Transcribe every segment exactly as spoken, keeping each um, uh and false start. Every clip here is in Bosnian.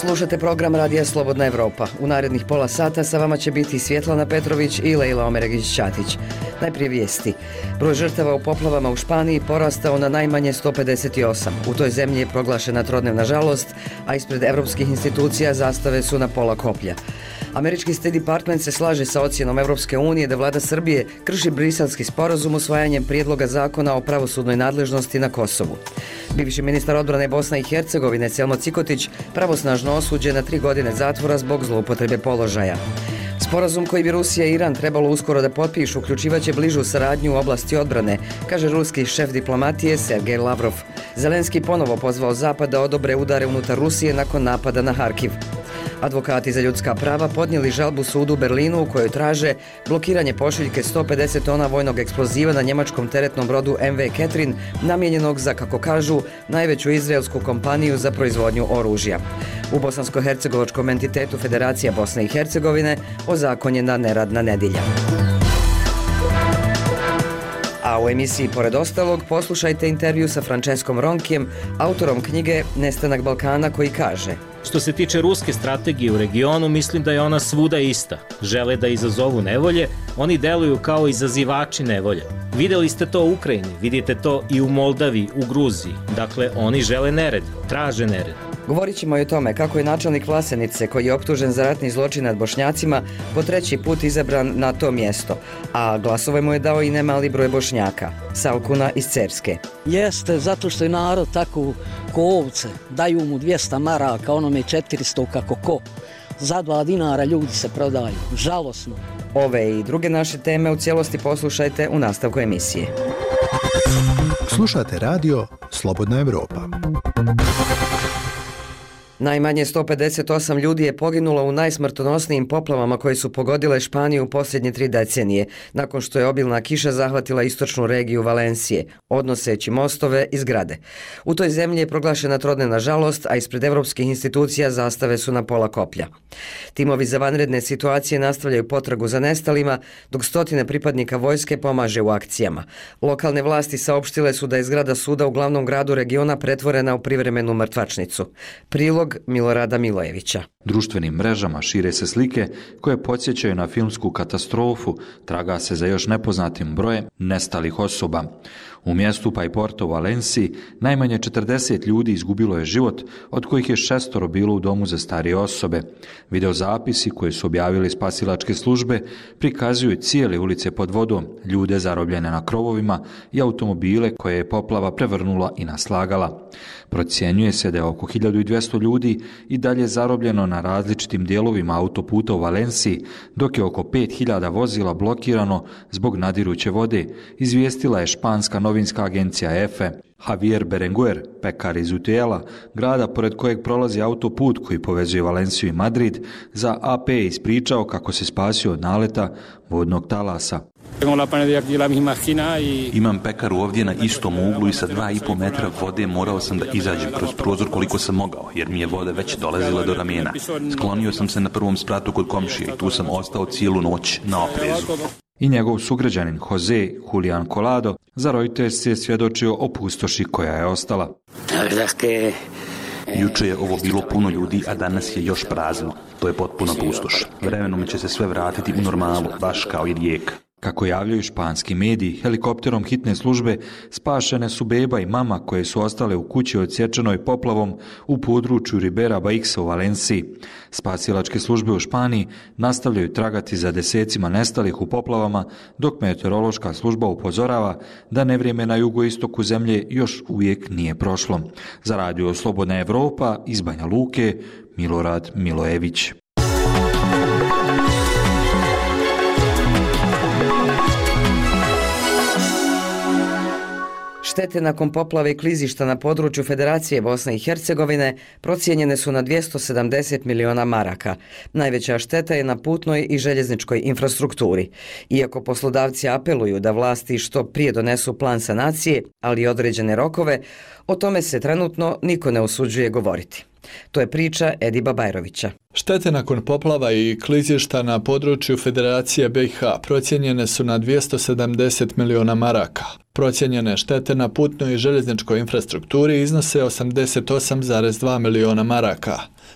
Slušate program Radija Slobodna Evropa. U narednih pola sata sa vama će biti Svjetlana Petrović i Lejla Omeregić-Ćatić. Najprije vijesti. Broj žrtava u poplavama u Španiji porastao na najmanje sto pedeset osam. U toj zemlji je proglašena trodnevna žalost, a ispred evropskih institucija zastave su na pola koplja. Američki State Department se slaže sa ocjenom Evropske unije da vlada Srbije krši briselski sporazum usvajanjem prijedloga zakona o pravosudnoj nadležnosti na Kosovu. Bivši ministar odbrane Bosne i Hercegovine Selmo Cikotić pravosnažno osuđen na tri godine zatvora zbog zloupotrebe položaja. Sporazum koji bi Rusija i Iran trebalo uskoro da potpišu uključivaće bližu saradnju u oblasti odbrane, kaže ruski šef diplomatije Sergej Lavrov. Zelenski ponovo pozvao Zapad da odobre udare unutar Rusije nakon napada na Harkiv. Advokati za ljudska prava podnijeli žalbu sudu u Berlinu u kojoj traže blokiranje pošiljke sto pedeset tona vojnog eksploziva na njemačkom teretnom brodu em ve Catherine, namijenjenog za, kako kažu, najveću izraelsku kompaniju za proizvodnju oružja. U bosansko-hercegovačkom entitetu Federacija Bosne i Hercegovine ozakonjena neradna nedjelja. A u emisiji pored ostalog poslušajte intervju sa Franceskom Ronkijem, autorom knjige Nestanak Balkana, koji kaže: Što se tiče ruske strategije u regionu, mislim da je ona svuda ista. Žele da izazovu nevolje, oni deluju kao izazivači nevolje. Vidjeli ste to u Ukrajini, vidite to i u Moldaviji, u Gruziji. Dakle, oni žele nered, traže nered. Govorit ćemo i o tome kako je načelnik Vlasenice, koji je optužen za ratni zločin nad Bošnjacima, po treći put izabran na to mjesto, a glasove mu je dao i nemali broj Bošnjaka. Salkuna iz Cerske. Jeste, zato što je narod tako ko ovce, daju mu dvjesto maraka, onome četiristo kako ko. Za dva dinara ljudi se prodaju, žalosno. Ove i druge naše teme u cijelosti poslušajte u nastavku emisije. Slušate radio Slobodna Evropa. Najmanje sto pedeset osam ljudi je poginulo u najsmrtonosnijim poplavama koje su pogodile Španiju u posljednje tri decenije, nakon što je obilna kiša zahvatila istočnu regiju Valencije, odnoseći mostove i zgrade. U toj zemlji je proglašena trodnevna žalost, a ispred evropskih institucija zastave su na pola koplja. Timovi za vanredne situacije nastavljaju potragu za nestalima, dok stotine pripadnika vojske pomaže u akcijama. Lokalne vlasti saopštile su da je zgrada suda u glavnom gradu regiona pretvorena u privremenu mrtvačnicu. Prilog Milorada Milojevića. Društvenim mrežama šire se slike koje podsjećaju na filmsku katastrofu, traga se za još nepoznatim brojem nestalih osoba. U mjestu Paiporto u Valenciji najmanje četrdeset ljudi izgubilo je život, od kojih je šestoro bilo u domu za starije osobe. Videozapisi koje su objavili spasilačke službe prikazuju cijele ulice pod vodom, ljude zarobljene na krovovima i automobile koje je poplava prevrnula i naslagala. Procjenjuje se da je oko hiljadu dvjesto ljudi i dalje zarobljeno na različitim dijelovima autoputa u Valenciji, dok je oko pet hiljada vozila blokirano zbog nadiruće vode, izvijestila je španska novinska agencija Efe. Javier Berenguer, pekar iz Utiela, grada pored kojeg prolazi autoput koji povezuje Valenciju i Madrid, za A P je ispričao kako se spasio od naleta vodnog talasa. Imam pekaru ovdje na istom uglu i sa dva i pol metra vode morao sam da izađem kroz prozor koliko sam mogao, jer mi je voda već dolazila do ramena. Sklonio sam se na prvom spratu kod komšije i tu sam ostao cijelu noć na oprezu. I njegov sugrađanin Jose Julian Colado za Reuters je svjedočio o pustoši koja je ostala. Juče je ovo bilo puno ljudi, a danas je još prazno. To je potpuna pustoš. Vremenom će se sve vratiti u normalu, baš kao i rijeka. Kako javljaju španski mediji, helikopterom hitne službe spašene su beba i mama koje su ostale u kući odsječenoj poplavom u području Ribera Baixa u Valenciji. Spasilačke službe u Španiji nastavljaju tragati za desecima nestalih u poplavama, dok meteorološka služba upozorava da nevrijeme na jugoistoku zemlje još uvijek nije prošlo. Za radio Slobodna Evropa iz Banja Luke, Milorad Milojević. Štete nakon poplave i klizišta na području Federacije Bosne i Hercegovine procijenjene su na dvjesto sedamdeset miliona maraka. Najveća šteta je na putnoj i željezničkoj infrastrukturi. Iako poslodavci apeluju da vlasti što prije donesu plan sanacije, ali i određene rokove, o tome se trenutno niko ne usuđuje govoriti. To je priča Ediba Bajrovića. Štete nakon poplava i klizišta na području Federacije B i H procijenjene su na dvjesto sedamdeset miliona maraka. Procijenjene štete na putnoj i željezničkoj infrastrukturi iznose osamdeset osam zarez dva miliona maraka.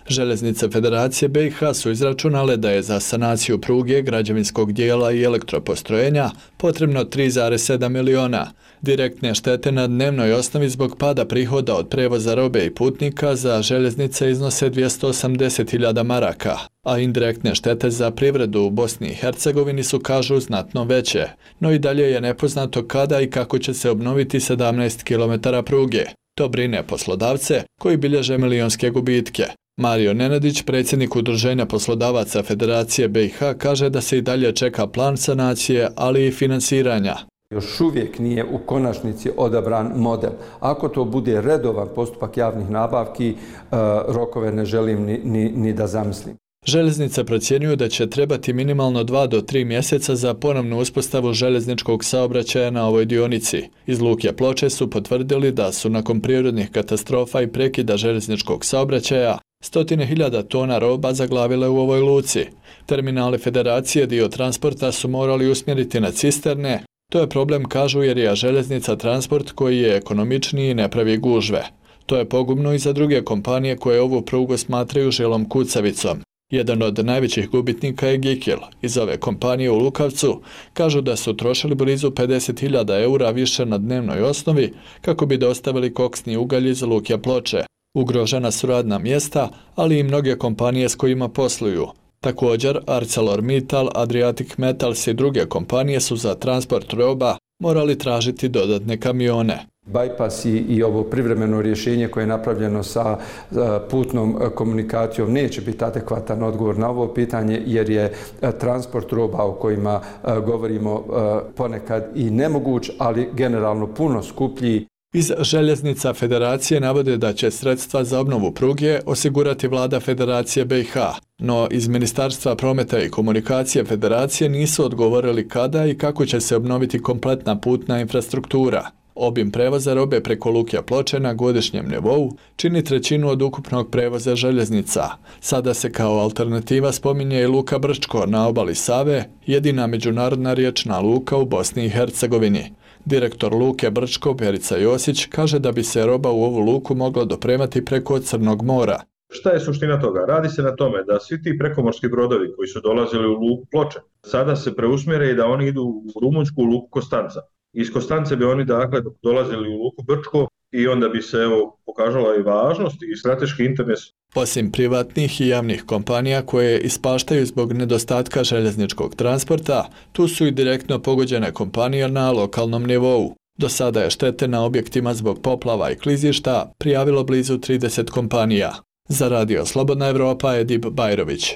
Željeznice Federacije B i H su izračunale da je za sanaciju pruge, građevinskog dijela i elektropostrojenja potrebno tri zarez sedam miliona. Direktne štete na dnevnoj osnovi zbog pada prihoda od prevoza robe i putnika za željeznice iznose dvjesto osamdeset hiljada maraka, a indirektne štete za privredu u Bosni i Hercegovini su, kažu, znatno veće, no i dalje je nepoznato kada i kako će se obnoviti sedamnaest kilometara pruge. To brine poslodavce koji bilježe milionske gubitke. Mario Nenadić, predsjednik Udruženja poslodavaca Federacije B i H, kaže da se i dalje čeka plan sanacije, ali i finansiranja. Još uvijek nije u konačnici odabran model. Ako to bude redovan postupak javnih nabavki, rokove ne želim ni, ni, ni da zamislim. Željeznice procjenjuju da će trebati minimalno dva do tri mjeseca za ponovnu uspostavu željezničkog saobraćaja na ovoj dionici. Iz Luke Ploče su potvrdili da su nakon prirodnih katastrofa i prekida željezničkog saobraćaja stotine hiljada tona roba zaglavile u ovoj luci. Terminali Federacije dio transporta su morali usmjeriti na cisterne. To je problem, kažu, jer je željeznica transport koji je ekonomičniji i ne pravi gužve. To je pogubno i za druge kompanije koje ovu prugu smatraju žilom kucavicom. Jedan od najvećih gubitnika je Gikil. Iz ove kompanije u Lukavcu kažu da su trošili blizu pedeset hiljada eura više na dnevnoj osnovi kako bi dostavili koksni ugalj iz Luke Ploče. Ugrožena su radna mjesta, ali i mnoge kompanije s kojima posluju. Također, ArcelorMittal, Adriatic Metals i druge kompanije su za transport roba morali tražiti dodatne kamione. Bypass i, i ovo privremeno rješenje koje je napravljeno sa putnom komunikacijom neće biti adekvatan odgovor na ovo pitanje, jer je transport roba o kojima govorimo ponekad i nemoguć, ali generalno puno skuplji. Iz željeznica Federacije navode da će sredstva za obnovu pruge osigurati vlada Federacije B i H, no iz Ministarstva prometa i komunikacije Federacije nisu odgovorili kada i kako će se obnoviti kompletna putna infrastruktura. Obim prevoza robe preko Luke Ploče na godišnjem nivou čini trećinu od ukupnog prevoza željeznica. Sada se kao alternativa spominje i Luka Brčko na obali Save, jedina međunarodna riječna luka u Bosni i Hercegovini. Direktor Luke Brčko, Perica Josić, kaže da bi se roba u ovu luku mogla dopremati preko Crnog mora. Šta je suština toga? Radi se na tome da svi ti prekomorski brodovi koji su dolazili u luku Ploče sada se preusmjere i da oni idu u Rumunjsku, u luku Kostanca. Iz Kostance bi oni dakle dolazili u luku Brčko i onda bi se evo pokazala i važnost i strateški interes. Osim privatnih i javnih kompanija koje ispaštaju zbog nedostatka željezničkog transporta, tu su i direktno pogođene kompanije na lokalnom nivou. Do sada je štete na objektima zbog poplava i klizišta prijavilo blizu trideset kompanija. Za Radio Slobodna Evropa, Edip Bajrović.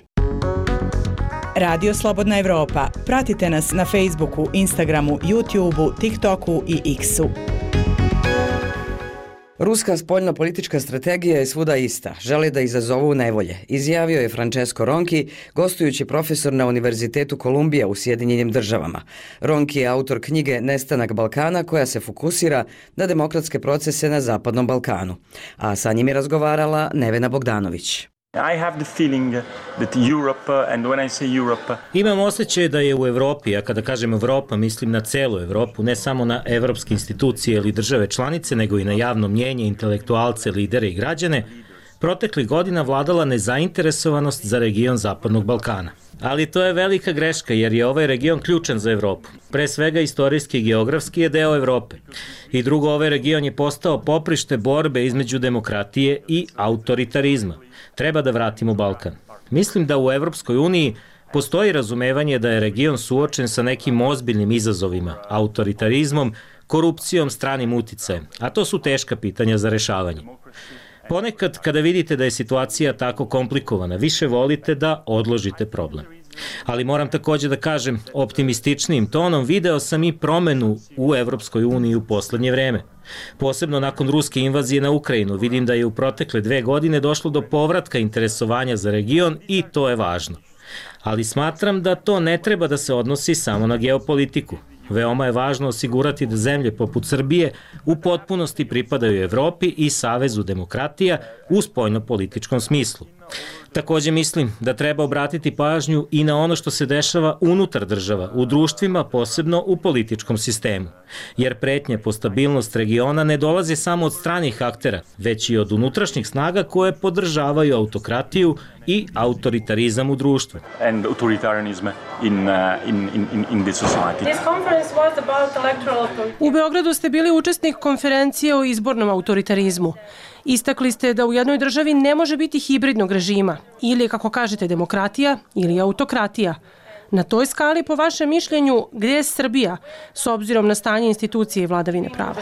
Radio Slobodna Evropa. Pratite nas na Facebooku, Instagramu, YouTubeu, TikToku i X-u. Ruska spoljno-politička strategija je svuda ista. Želi da izazovu nevolje, izjavio je Francesco Ronchi, gostujući profesor na Univerzitetu Kolumbija u Sjedinjenim državama. Ronchi je autor knjige Nestanak Balkana, koja se fokusira na demokratske procese na Zapadnom Balkanu. A sa njim je razgovarala Nevena Bogdanović. I have the feeling that Europe, and when I say Europe... Imam osjećaj da je u Evropi, a kada kažem Evropa, mislim na celu Evropu, ne samo na evropske institucije ili države članice, nego i na javno mnjenje, intelektualce, lidere i građane, proteklih godina vladala nezainteresovanost za region Zapadnog Balkana. Ali to je velika greška, jer je ovaj region ključan za Evropu. Pre svega istorijski i geografski je deo Evrope. I drugo, ovaj region je postao poprište borbe između demokratije i autoritarizma. Treba da vratimo Balkan. Mislim da u Evropskoj uniji postoji razumevanje da je region suočen sa nekim ozbiljnim izazovima, autoritarizmom, korupcijom, stranim uticajem, a to su teška pitanja za rešavanje. Ponekad, kada vidite da je situacija tako komplikovana, više volite da odložite problem. Ali moram također da kažem, optimističnijim tonom video sam i promenu u Evropskoj uniji u poslednje vreme. Posebno nakon ruske invazije na Ukrajinu vidim da je u protekle dve godine došlo do povratka interesovanja za region i to je važno. Ali smatram da to ne treba da se odnosi samo na geopolitiku. Veoma je važno osigurati da zemlje poput Srbije u potpunosti pripadaju Evropi i Savezu demokratija u spoljno-političkom smislu. Takođe mislim da treba obratiti pažnju i na ono što se dešava unutar država, u društvima, posebno u političkom sistemu. Jer pretnje po stabilnost regiona ne dolaze samo od stranih aktera, već i od unutrašnjih snaga koje podržavaju autokratiju i autoritarizam u društvu. And authoritarianism in, uh, in, in, in the society. U Beogradu ste bili učesnik konferencije o izbornom autoritarizmu. Istakli ste da u jednoj državi ne može biti hibridnog režima, ili, kako kažete, demokratija ili autokratija. Na toj skali, po vašem mišljenju, gdje je Srbija, s obzirom na stanje institucije i vladavine prava?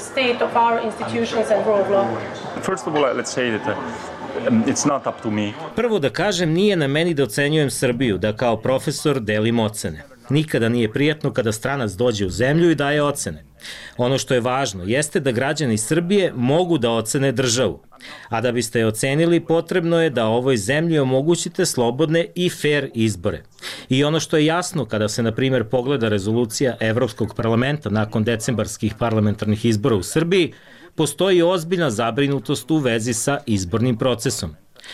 First of all, let's say that uh, it's not up to me. Prvo da kažem, nije na meni da ocenjujem Srbiju, da kao profesor delim ocene. Nikada nije prijatno kada stranac dođe u zemlju i daje ocene. Ono što je važno jeste da građani Srbije mogu da ocene državu. A da biste je ocenili, potrebno je da ovoj zemlji omogućite slobodne i fair izbore. I ono što je jasno kada se, na primjer, pogleda rezolucija Evropskog parlamenta nakon decembarskih parlamentarnih izbora u Srbiji, postoji ozbiljna zabrinutost u vezi sa izbornim procesom.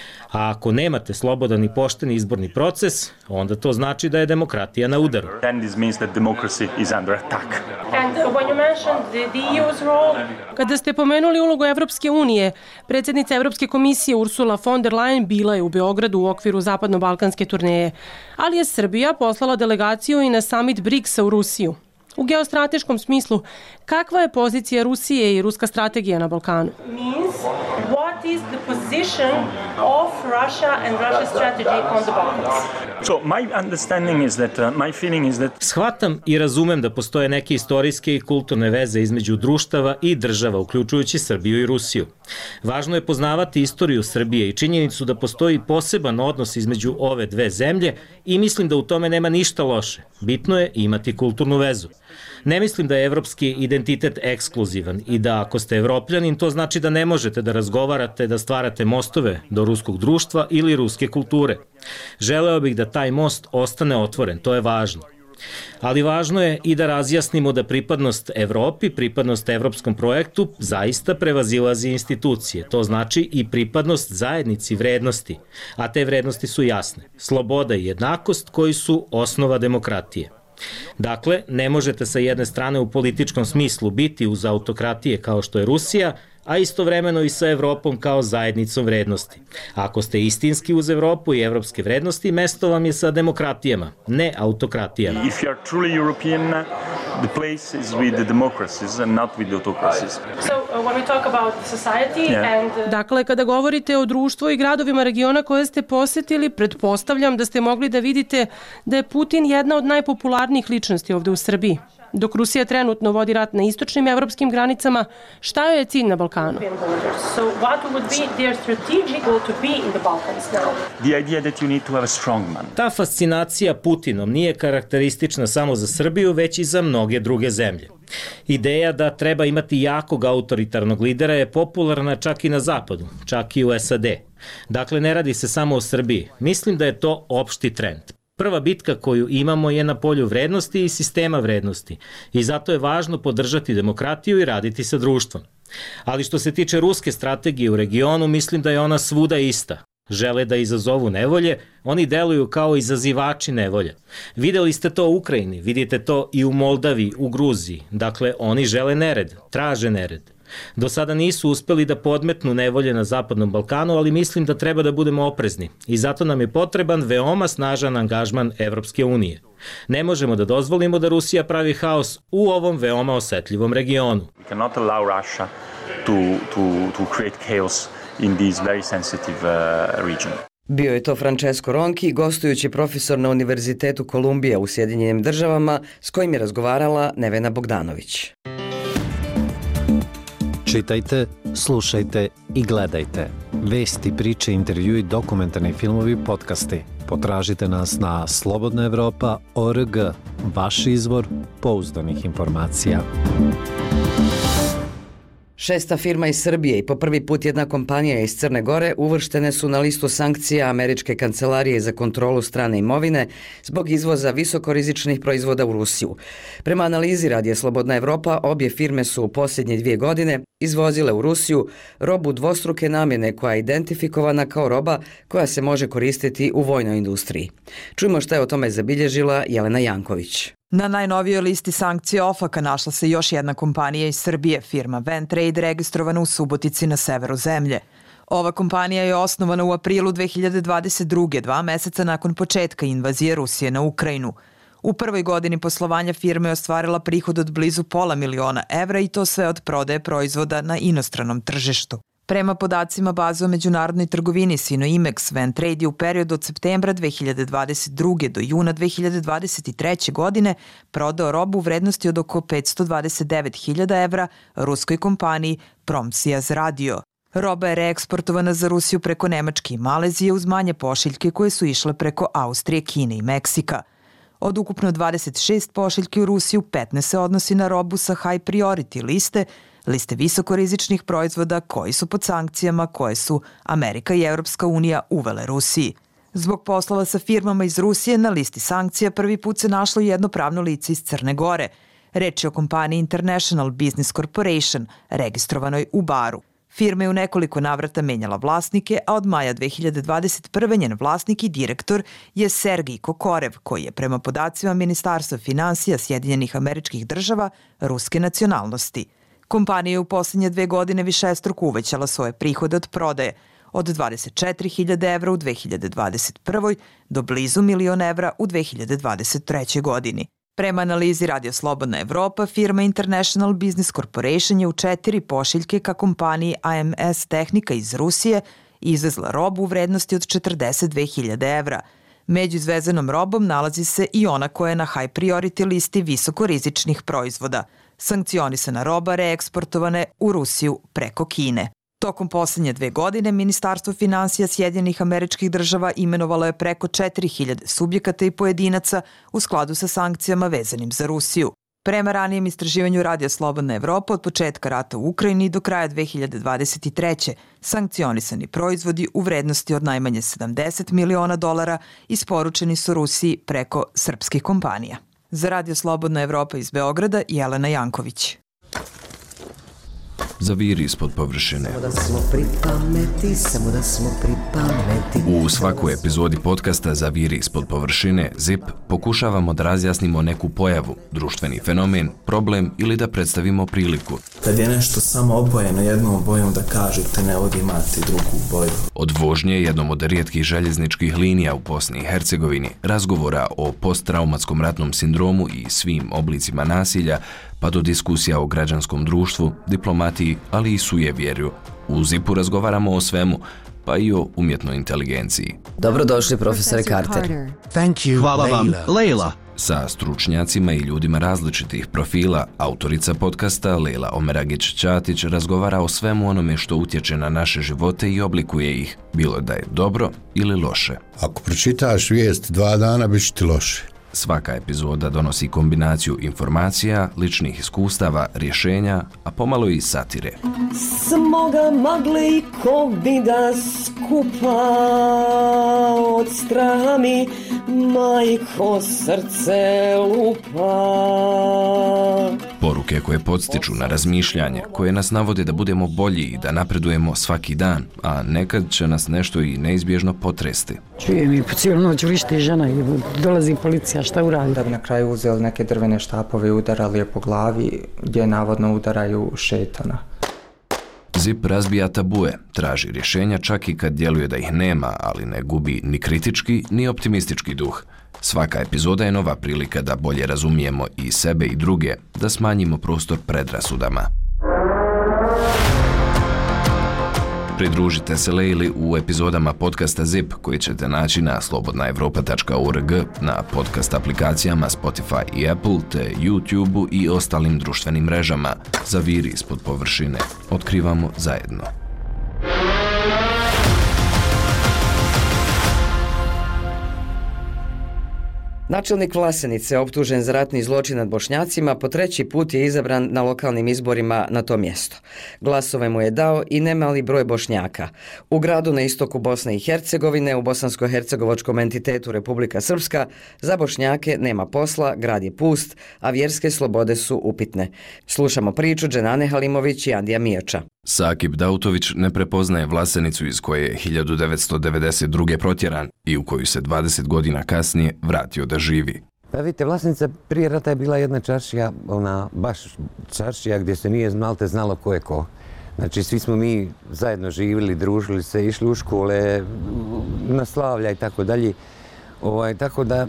A ako nemate slobodan i pošten izborni proces, onda to znači da je demokratija na udaru. Then this means that democracy is under attack. And when you mentioned the, the E U's role... Kada ste pomenuli ulogu Evropske unije, predsjednica Evropske komisije Ursula von der Leyen bila je u Beogradu u okviru zapadno-balkanske turneje, ali je Srbija poslala delegaciju i na summit briksa u Rusiju. U geostrateškom smislu, kakva je pozicija Rusije i ruska strategija na Balkanu? Means what is the position of Russia and Russia's strategy on the Balkans? So my understanding is that uh, my feeling is that Shvatam i razumem da postoje neke istorijske i kulturne veze između društava i država, uključujući Srbiju i Rusiju. Važno je poznavati istoriju Srbije i činjenicu da postoji poseban odnos između ove dve zemlje i mislim da u tome nema ništa loše. Bitno je imati kulturnu vezu. Ne mislim da je evropski identitet ekskluzivan i da ako ste evropljanin, to znači da ne možete da razgovarate, da stvarate mostove do ruskog društva ili ruske kulture. Želeo bih da taj most ostane otvoren, to je važno. Ali važno je i da razjasnimo da pripadnost Evropi, pripadnost evropskom projektu zaista prevazilazi institucije. To znači i pripadnost zajednici vrednosti, a te vrednosti su jasne. Sloboda i jednakost koji su osnova demokratije. Dakle, ne možete sa jedne strane u političkom smislu biti uz autokratije kao što je Rusija, a istovremeno i sa Evropom kao zajednicom vrednosti. Ako ste istinski uz Evropu i evropske vrednosti, mesto vam je sa demokratijama, ne autokratijama. if you are truly European, the place is with the democracies and not with the autocracies. So uh, when we talk about society Yeah. and uh, Dakle, kada govorite o društvu i gradovima regiona koje ste posetili, pretpostavljam da ste mogli da vidite da je Putin jedna od najpopularnijih ličnosti ovde u Srbiji. Dok Rusija trenutno vodi rat na istočnim evropskim granicama, šta joj je cilj na Balkanu? borders. So what would be their strategic goal to be in the Balkans now? The idea that you need to have a strong man. Ta fascinacija Putinom nije karakteristična samo za Srbiju, već i za mnoge druge zemlje. Ideja da treba imati jakog autoritarnog lidera je popularna čak i na zapadu, čak i u S A D. Dakle, ne radi se samo o Srbiji. Mislim da je to opšti trend. Prva bitka koju imamo je na polju vrednosti i sistema vrednosti i zato je važno podržati demokratiju i raditi sa društvom. Ali što se tiče ruske strategije u regionu, mislim da je ona svuda ista. Žele da izazovu nevolje, oni deluju kao izazivači nevolje. Videli ste to u Ukrajini, vidite to i u Moldaviji, u Gruziji. Dakle, oni žele nered, traže nered. Do sada nisu uspeli da podmetnu nevolje na Zapadnom Balkanu, ali mislim da treba da budemo oprezni i zato nam je potreban veoma snažan angažman Evropske unije. Ne možemo da dozvolimo da Rusija pravi haos u ovom veoma osetljivom regionu. We cannot allow Russia to, to, to create chaos in this very sensitive uh, region. Bio je to Francesco Ronchi, gostujući profesor na Univerzitetu Kolumbija u Sjedinjenim državama, s kojim je razgovarala Nevena Bogdanović. Čitajte, slušajte i gledajte. Vesti, priče, intervjui, dokumentarni filmovi, podcasti. Potražite nas na slobodna evropa tačka org, vaš izvor pouzdanih informacija. Šesta firma iz Srbije i po prvi put jedna kompanija iz Crne Gore uvrštene su na listu sankcija Američke kancelarije za kontrolu strane imovine zbog izvoza visokorizičnih proizvoda u Rusiju. Prema analizi Radija Slobodna Evropa, obje firme su u posljednje dvije godine izvozile u Rusiju robu dvostruke namjene koja je identifikovana kao roba koja se može koristiti u vojnoj industriji. Čujmo šta je o tome zabilježila Jelena Janković. Na najnovijoj listi sankcija OFAK-a našla se još jedna kompanija iz Srbije, firma Ventrade, registrovana u Subotici na severu zemlje. Ova kompanija je osnovana u aprilu dve hiljade dvadeset druge, dva meseca nakon početka invazije Rusije na Ukrajinu. U prvoj godini poslovanja firme je ostvarila prihod od blizu pola miliona evra i to sve od prodaje proizvoda na inostranom tržištu. Prema podacima baze o međunarodnoj trgovini Sinoimex, Ventrade je u periodu od septembra dve hiljade dvadeset druge do juna dve hiljade dvadeset treće. godine prodao robu u vrednosti od oko petsto dvadeset devet hiljada evra ruskoj kompaniji Promsijaz Radio. Roba je reeksportovana za Rusiju preko Nemačke i Malezije uz manje pošiljke koje su išle preko Austrije, Kine i Meksika. Od ukupno dvadeset šest pošiljki u Rusiju, petnaest se odnosi na robu sa high priority liste, liste visokorizičnih proizvoda koji su pod sankcijama koje su Amerika i Europska unija uvele Rusiji. Zbog poslova sa firmama iz Rusije na listi sankcija prvi put se našlo jedno pravno lice iz Crne Gore. Reč je o kompaniji International Business Corporation, registrovanoj u Baru. Firma je u nekoliko navrata menjala vlasnike, a od maja dve hiljade dvadeset prve. njen vlasnik i direktor je Sergij Kokorev, koji je prema podacima Ministarstva finansija Sjedinjenih Američkih Država ruske nacionalnosti. Kompanija je u posljednje dve godine višestruko uvećala svoje prihode od prodaje, od dvadeset četiri hiljade evra u dve hiljade dvadeset prvoj. do blizu milion evra u dve hiljade dvadeset trećoj. godini. Prema analizi Radio Slobodna Evropa, firma International Business Corporation je u četiri pošiljke ka kompaniji A M S Tehnika iz Rusije izvezla robu u vrednosti od četrdeset dve hiljade evra. Među izvezenom robom nalazi se i ona koja je na high priority listi visokorizičnih proizvoda. Sankcionisana roba reeksportovana je u Rusiju preko Kine. Tokom posljednje dve godine Ministarstvo finansija Sjedinjenih Američkih Država imenovalo je preko četiri hiljade subjekata i pojedinaca u skladu sa sankcijama vezanim za Rusiju. Prema ranijem istraživanju Radija Slobodna Evropa, od početka rata u Ukrajini do kraja dve hiljade dvadeset treće. sankcionisani proizvodi u vrednosti od najmanje sedamdeset miliona dolara isporučeni su Rusiji preko srpskih kompanija. Za Radio Slobodna Evropa iz Beograda, Jelena Janković. Zaviri ispod površine. Samo da smo pri pameti, samo da smo pri pameti. U svakoj epizodi podcasta Zaviri ispod površine, Zip, pokušavamo da razjasnimo neku pojavu, društveni fenomen, problem ili da predstavimo priliku. Kad je nešto samo obojeno jednom bojom, da kažete ne ovdje imate drugu boju. Od vožnje jednom od rijetkih željezničkih linija u Bosni i Hercegovini, razgovora o posttraumatskom ratnom sindromu i svim oblicima nasilja, pa do diskusija o građanskom društvu, diplomatiji, ali i sujevjerju. U Zipu razgovaramo o svemu, pa i o umjetnoj inteligenciji. Dobrodošli, profesore Carter. Thank you, Hvala vam, Leila. Sa stručnjacima i ljudima različitih profila, autorica podcasta Leila Omeragić-Ćatić razgovara o svemu onome što utječe na naše živote i oblikuje ih, bilo da je dobro ili loše. Ako pročitaš vijest dva dana, bit će ti loše. Svaka epizoda donosi kombinaciju informacija, ličnih iskustava, rješenja, a pomalo i satire. Smoga magle i kovida skupa od straha mi majko srce lupa. Poruke koje podstiču na razmišljanje, koje nas navode da budemo bolji i da napredujemo svaki dan, a nekad će nas nešto i neizbježno potresti. Čujem i po cijelu noć vrišti žena i dolazi policija, šta uradi? Da bi na kraju uzeli neke drvene štapove i udarali je po glavi, gdje navodno udaraju šetana. Zip razbija tabue, traži rješenja čak i kad djeluje da ih nema, ali ne gubi ni kritički, ni optimistički duh. Svaka epizoda je nova prilika da bolje razumijemo i sebe i druge, da smanjimo prostor predrasudama. Pridružite se Leili u epizodama podcasta Zip koji ćete naći na slobodna evropa tačka org, na podcast aplikacijama Spotify i Apple, te YouTube i ostalim društvenim mrežama. Zaviri ispod površine. Otkrivamo zajedno. Načelnik Vlasenice, optužen za ratni zločin nad Bošnjacima, po treći put je izabran na lokalnim izborima na to mjesto. Glasove mu je dao i nemali broj Bošnjaka. U gradu na istoku Bosne i Hercegovine, u bosansko-hercegovačkom entitetu Republika Srpska, za Bošnjake nema posla, grad je pust, a vjerske slobode su upitne. Slušamo priču Dženane Halimović i Andija Mijača. Sakip Dautović ne prepoznaje Vlasenicu iz koje je hiljadu devetsto devedeset druge protjeran i u koju se dvadeset godina kasnije vratio da živi. Pa vidite, Vlasenica prije rata je bila jedna čaršija, ona baš čaršija gdje se nije znalte znalo ko je ko. Znači svi smo mi zajedno živjeli, družili se, išli u škole, na slavlja i tako dalje. Ovaj, tako da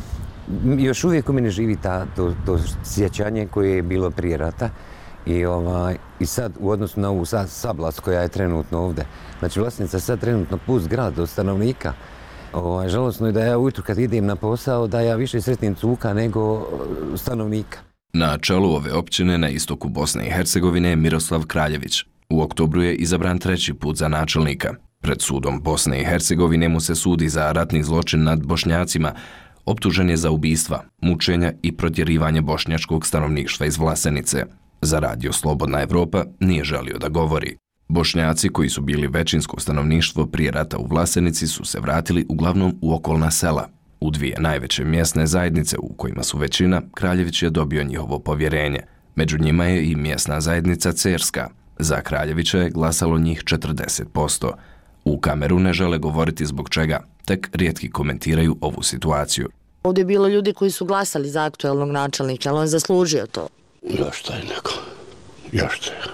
još uvijek u mene živi ta, to, to sjećanje koje je bilo prije rata. I, ovaj, I sad u odnosu na ovu Sablas koja je trenutno ovdje. Znači Vlasenica sad trenutno pust grad od stanovnika. Ovaj, žalosno je da ja ujutru kad idem na posao da ja više sretnim cuka nego stanovnika. Na čelu ove općine na istoku Bosne i Hercegovine je Miroslav Kraljević. U oktobru je izabran treći put za načelnika. Pred sudom Bosne i Hercegovine mu se sudi za ratni zločin nad Bošnjacima. Optužen je za ubistva, mučenja i protjerivanje bošnjačkog stanovništva iz Vlasenice. Za radio Slobodna Evropa nije želio da govori. Bošnjaci koji su bili većinsko stanovništvo prije rata u Vlasenici su se vratili uglavnom u okolna sela. U dvije najveće mjesne zajednice u kojima su većina, Kraljević je dobio njihovo povjerenje. Među njima je i mjesna zajednica Cerska. Za Kraljevića je glasalo njih četrdeset posto. U kameru ne žele govoriti zbog čega, tek rijetki komentiraju ovu situaciju. Ovdje je bilo ljudi koji su glasali za aktuelnog načelnika, ali on zaslužio to. Zašto je neko? Zašto je?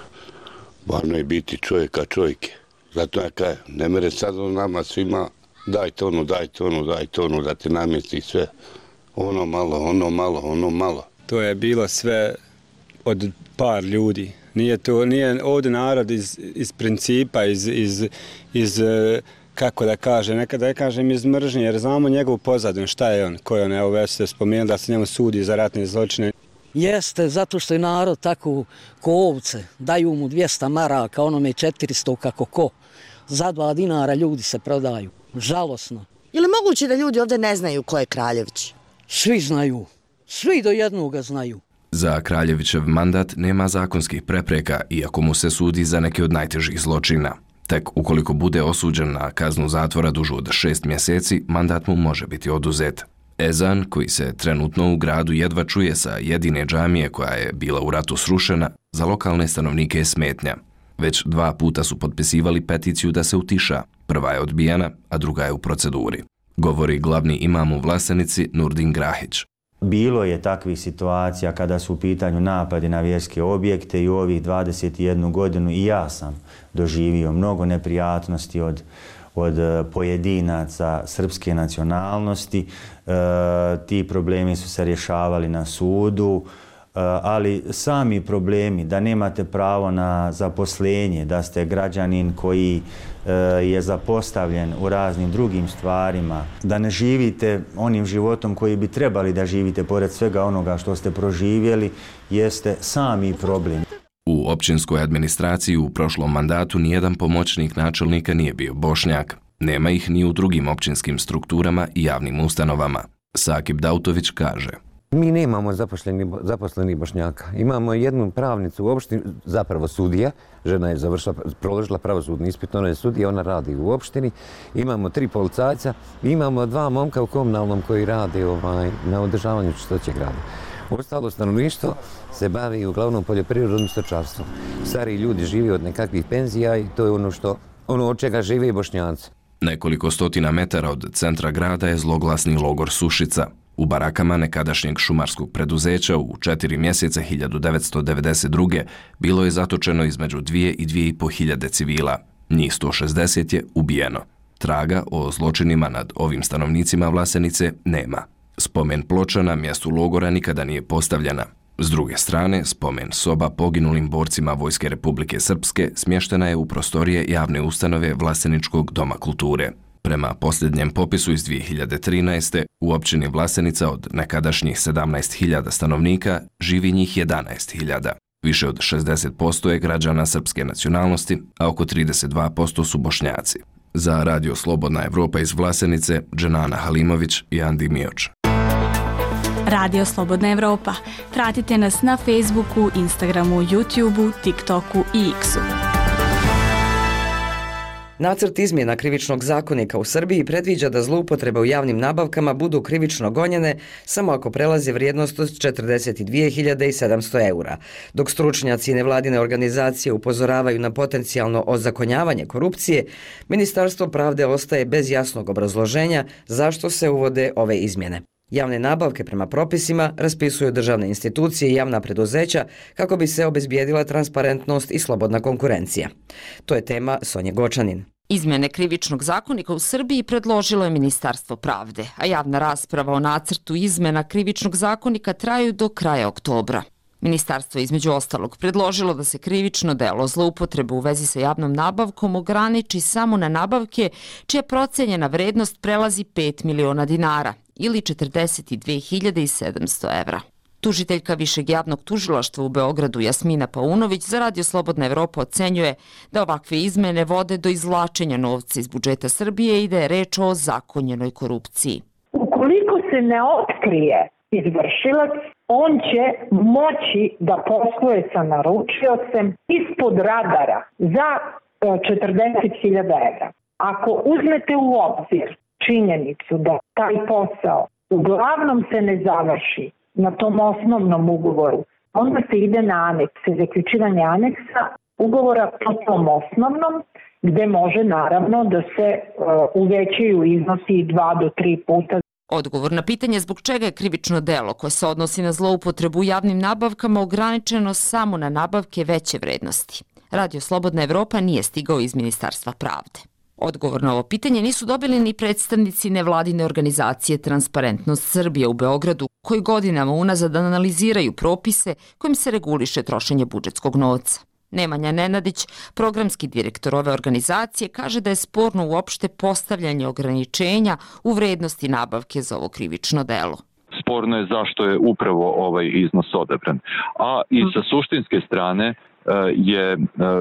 Varno je biti čovjeka čovjeke. Zato ja kaj, ne mere sad on nama svima dajte ono, dajte ono, dajte ono, da te namjesti sve. Ono malo, ono malo, ono malo. To je bilo sve od par ljudi. Nije to, nije ovdje narod iz, iz principa, iz, iz, iz, kako da kaže, nekada da kažem iz mržnje, jer znamo njegovu pozadinu, šta je on, ko je on, evo već ste spomenuli da se njemu sudi za ratne zločine. Jeste, zato što je narod tako ko ovce, daju mu dvjesto maraka, onome četiristo kako ko. Za dva dinara ljudi se prodaju. Žalosno. Je li moguće da ljudi ovdje ne znaju ko je Kraljević? Svi znaju. Svi do jednoga znaju. Za Kraljevićev mandat nema zakonskih prepreka, iako mu se sudi za neke od najtežih zločina. Tek ukoliko bude osuđen na kaznu zatvora dužu od šest mjeseci, mandat mu može biti oduzet. Ezan, koji se trenutno u gradu jedva čuje sa jedine džamije koja je bila u ratu srušena, za lokalne stanovnike je smetnja. Već dva puta su potpisivali peticiju da se utiša. Prva je odbijena, a druga je u proceduri. Govori glavni imam u Vlasenici Nurdin Grahić. Bilo je takvih situacija kada su u pitanju napadi na vjerske objekte i u ovih dvadeset jednu godinu i ja sam doživio mnogo neprijatnosti od od pojedinaca srpske nacionalnosti. E, ti problemi su se rješavali na sudu, e, ali sami problemi da nemate pravo na zaposlenje, da ste građanin koji e, je zapostavljen u raznim drugim stvarima, da ne živite onim životom koji bi trebali da živite pored svega onoga što ste proživjeli, jeste sami problem. U općinskoj administraciji u prošlom mandatu nijedan pomoćnik načelnika nije bio Bošnjak. Nema ih ni u drugim općinskim strukturama i javnim ustanovama. Sakip Dautović kaže. Mi nemamo zaposleni, zaposleni Bošnjaka. Imamo jednu pravnicu u opštini, zapravo sudija. Žena je završila, proložila pravosudni ispit, ona je sudija, ona radi u opštini. Imamo tri policajca, imamo dva momka u komunalnom koji rade ovaj, na održavanju čistoće grada. Ostalo stanovništvo se bavi uglavnom poljoprivredom i stočarstvom. Stari ljudi žive od nekakvih penzija i to je ono što ono od čega žive i Bošnjanci. Nekoliko stotina metara od centra grada je zloglasni logor Sušica. U barakama nekadašnjeg šumarskog preduzeća u četiri mjeseca hiljadu devetsto devedeset druge bilo je zatočeno između dvije i dvije i po hiljade civila. Njih sto šezdeset je ubijeno. Traga o zločinima nad ovim stanovnicima Vlasenice nema. Spomen ploča na mjestu logora nikada nije postavljena. S druge strane, spomen soba poginulim borcima Vojske Republike Srpske smještena je u prostorije javne ustanove Vlaseničkog doma kulture. Prema posljednjem popisu iz dvije hiljade trinaeste. u općini Vlasenica od nekadašnjih sedamnaest hiljada stanovnika živi njih jedanaest hiljada. Više od šezdeset posto je građana srpske nacionalnosti, a oko trideset dva posto su Bošnjaci. Za radio Slobodna Evropa iz Vlasenice, Dženana Halimović i Andi Mijač. Radio Slobodna Evropa. Pratite nas na Facebooku, Instagramu, YouTubeu, TikToku i X-u. Nacrt izmjena krivičnog zakonika u Srbiji predviđa da zloupotrebe u javnim nabavkama budu krivično gonjene samo ako prelaze vrijednost od četrdeset dvije hiljade sedamsto eura, dok stručnjaci i nevladine organizacije upozoravaju na potencijalno ozakonjavanje korupcije, Ministarstvo pravde ostaje bez jasnog obrazloženja zašto se uvode ove izmjene. Javne nabavke prema propisima raspisuju državne institucije i javna preduzeća kako bi se obezbijedila transparentnost i slobodna konkurencija. To je tema Sonje Gočanin. Izmjene krivičnog zakonika u Srbiji predložilo je Ministarstvo pravde, a javna rasprava o nacrtu izmjena krivičnog zakonika traju do kraja oktobra. Ministarstvo je između ostalog predložilo da se krivično delo zloupotrebe u vezi sa javnom nabavkom ograniči samo na nabavke čija procenjena vrednost prelazi pet miliona dinara ili četrdeset dvije hiljade sedamsto evra. Tužiteljka Višeg javnog tužilaštva u Beogradu Jasmina Paunović za Radio Slobodna Evropa ocenjuje da ovakve izmene vode do izvlačenja novca iz budžeta Srbije i da je reč o zakonjenoj korupciji. Ukoliko se ne otkrije izvršilac, on će moći da posluje sa naručiocem ispod radara za četrdeset hiljada evra. Ako uzmete u obzir činjenicu da taj posao uglavnom se ne završi na tom osnovnom ugovoru, onda se ide na anekse, zaključivanje aneksa ugovora po tom osnovnom, gde može naravno da se uh, uvećaju iznosi dva do tri puta. Odgovor na pitanje zbog čega je krivično delo koje se odnosi na zloupotrebu u javnim nabavkama ograničeno samo na nabavke veće vrednosti. Radio Slobodna Evropa nije stigao iz Ministarstva pravde. Odgovor na ovo pitanje nisu dobili ni predstavnici nevladine organizacije Transparentnost Srbije u Beogradu, koji godinama unazad analiziraju propise kojim se reguliše trošenje budžetskog novca. Nemanja Nenadić, programski direktor ove organizacije, kaže da je sporno uopšte postavljanje ograničenja u vrednosti nabavke za ovo krivično delo. Sporno je zašto je upravo ovaj iznos odabran. A i sa suštinske strane je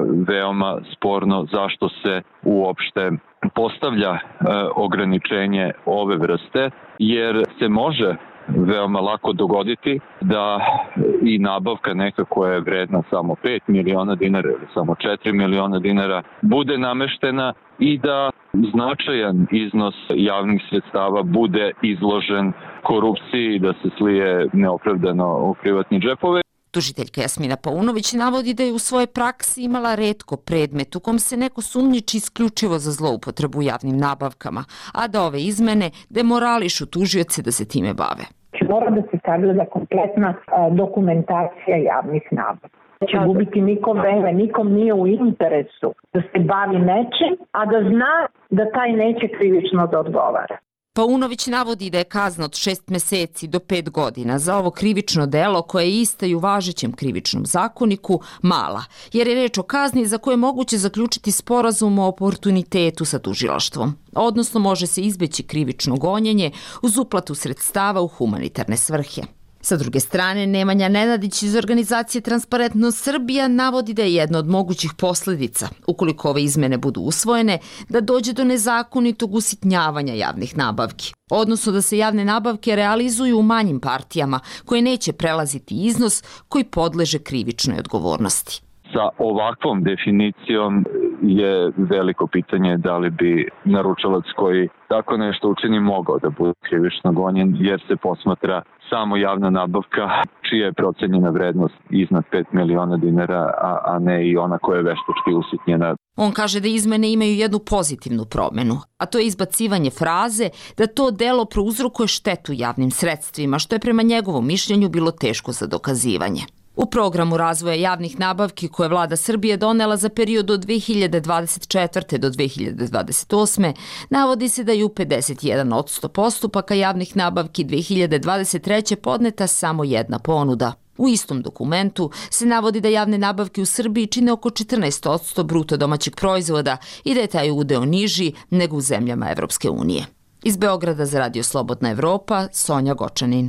veoma sporno zašto se uopšte postavlja ograničenje ove vrste, jer se može veoma lako dogoditi da i nabavka neka koja je vredna samo pet miliona dinara ili samo četiri miliona dinara bude nameštena i da značajan iznos javnih sredstava bude izložen korupciji, da se slije neopravdano u privatni džepove. Tužiteljka Jasmina Paunović navodi da je u svojoj praksi imala retko predmet u kom se neko sumnjiči isključivo za zloupotrebu u javnim nabavkama, a da ove izmene demorališu tužioce da se time bave. Mora da se sagleda kompletna dokumentacija javnih nabavka. Će gubiti nikom vreme, nikom nije u interesu da se bavi nečim, a da zna da taj neće krivično da odgovara. Paunović navodi da je kazna od šest meseci do pet godina za ovo krivično delo koje je ista i u važećem krivičnom zakoniku mala, jer je reč o kazni za koje je moguće zaključiti sporazum o oportunitetu sa tužilaštvom, odnosno može se izbeći krivično gonjenje uz uplatu sredstava u humanitarne svrhe. Sa druge strane, Nemanja Nenadić iz organizacije Transparentnost Srbija navodi da je jedna od mogućih posljedica, ukoliko ove izmene budu usvojene, da dođe do nezakonitog usitnjavanja javnih nabavki, odnosno da se javne nabavke realizuju u manjim partijama koje neće prelaziti iznos koji podleže krivičnoj odgovornosti. Sa ovakvom definicijom je veliko pitanje da li bi naručilac koji tako nešto učini mogao da bude krivično gonjen, jer se posmatra samo javna nabavka čija je procenjena vrednost iznad pet miliona dinara, a, a ne i ona koja je veštački usitnjena. On kaže da izmene imaju jednu pozitivnu promenu, a to je izbacivanje fraze da to delo prouzrokuje štetu javnim sredstvima, što je prema njegovom mišljenju bilo teško za dokazivanje. U programu razvoja javnih nabavki koje vlada Srbije donela za period od dve hiljade dvadeset četvrte do dve hiljade dvadeset osme navodi se da je u pedeset jedan posto postupaka javnih nabavki dve hiljade dvadeset treće podneta samo jedna ponuda. U istom dokumentu se navodi da javne nabavke u Srbiji čine oko četrnaest posto bruto domaćeg proizvoda i da je taj udeo niži nego u zemljama Evropske unije. Iz Beograda za Radio Slobodna Evropa, Sonja Gočanin.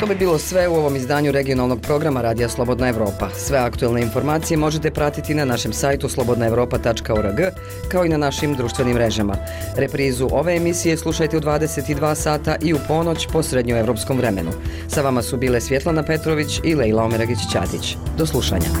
bi bilo sve u ovom izdanju regionalnog programa Radija Slobodna Evropa. Sve aktuelne informacije možete pratiti na našem sajtu slobodna evropa tačka org, kao i na našim društvenim mrežama. Reprizu ove emisije slušajte u dvadeset dva sata i u ponoć po srednjoevropskom vremenu. Sa vama su bile Svjetlana Petrović i Lejla Omeragić-Ćatić. Do slušanja.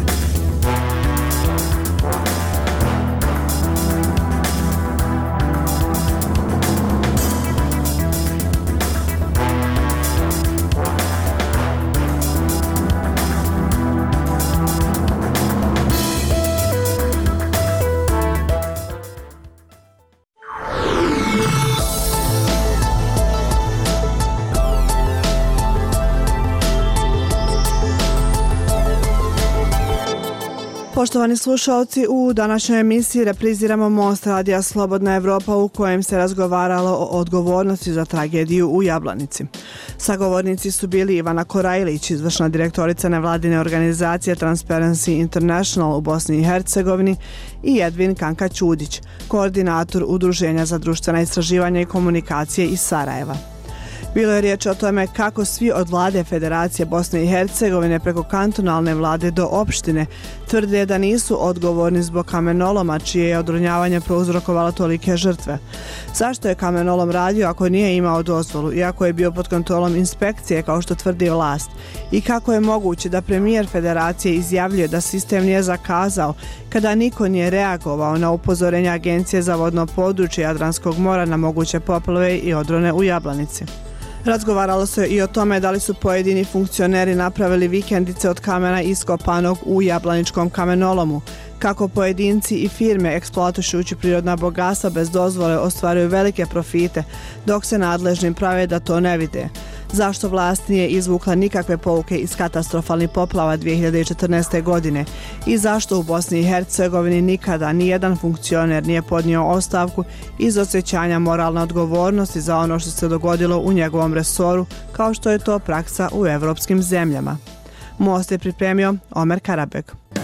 Poštovani slušalci, u današnjoj emisiji repriziramo Most Radija Slobodna Evropa u kojem se razgovaralo o odgovornosti za tragediju u Jablanici. Sagovornici su bili Ivana Korajlić, izvršna direktorica nevladine organizacije Transparency International u Bosni i Hercegovini, i Edvin Kanka Ćudić, koordinator Udruženja za društvena istraživanja i komunikacije iz Sarajeva. Bilo je riječ o tome kako svi od vlade Federacije Bosne i Hercegovine preko kantonalne vlade do opštine tvrde da nisu odgovorni zbog kamenoloma čije je odronjavanje prouzrokovalo tolike žrtve. Zašto je kamenolom radio ako nije imao dozvolu, iako je bio pod kontrolom inspekcije kao što tvrdi vlast? I kako je moguće da premijer Federacije izjavljuje da sistem nije zakazao kada niko nije reagovao na upozorenja Agencije za vodno područje Jadranskog mora na moguće poplave i odrone u Jablanici? Razgovaralo se i o tome da li su pojedini funkcioneri napravili vikendice od kamena iskopanog u Jablaničkom kamenolomu, kako pojedinci i firme eksploatušući prirodna bogatstva bez dozvole ostvaruju velike profite, dok se nadležnim prave da to ne vide. Zašto vlast nije izvukla nikakve pouke iz katastrofalnih poplava dvije hiljade četrnaeste. godine i zašto u Bosni i Hercegovini nikada nijedan funkcioner nije podnio ostavku iz osjećanja moralne odgovornosti za ono što se dogodilo u njegovom resoru, kao što je to praksa u evropskim zemljama. Most je pripremio Omer Karabek.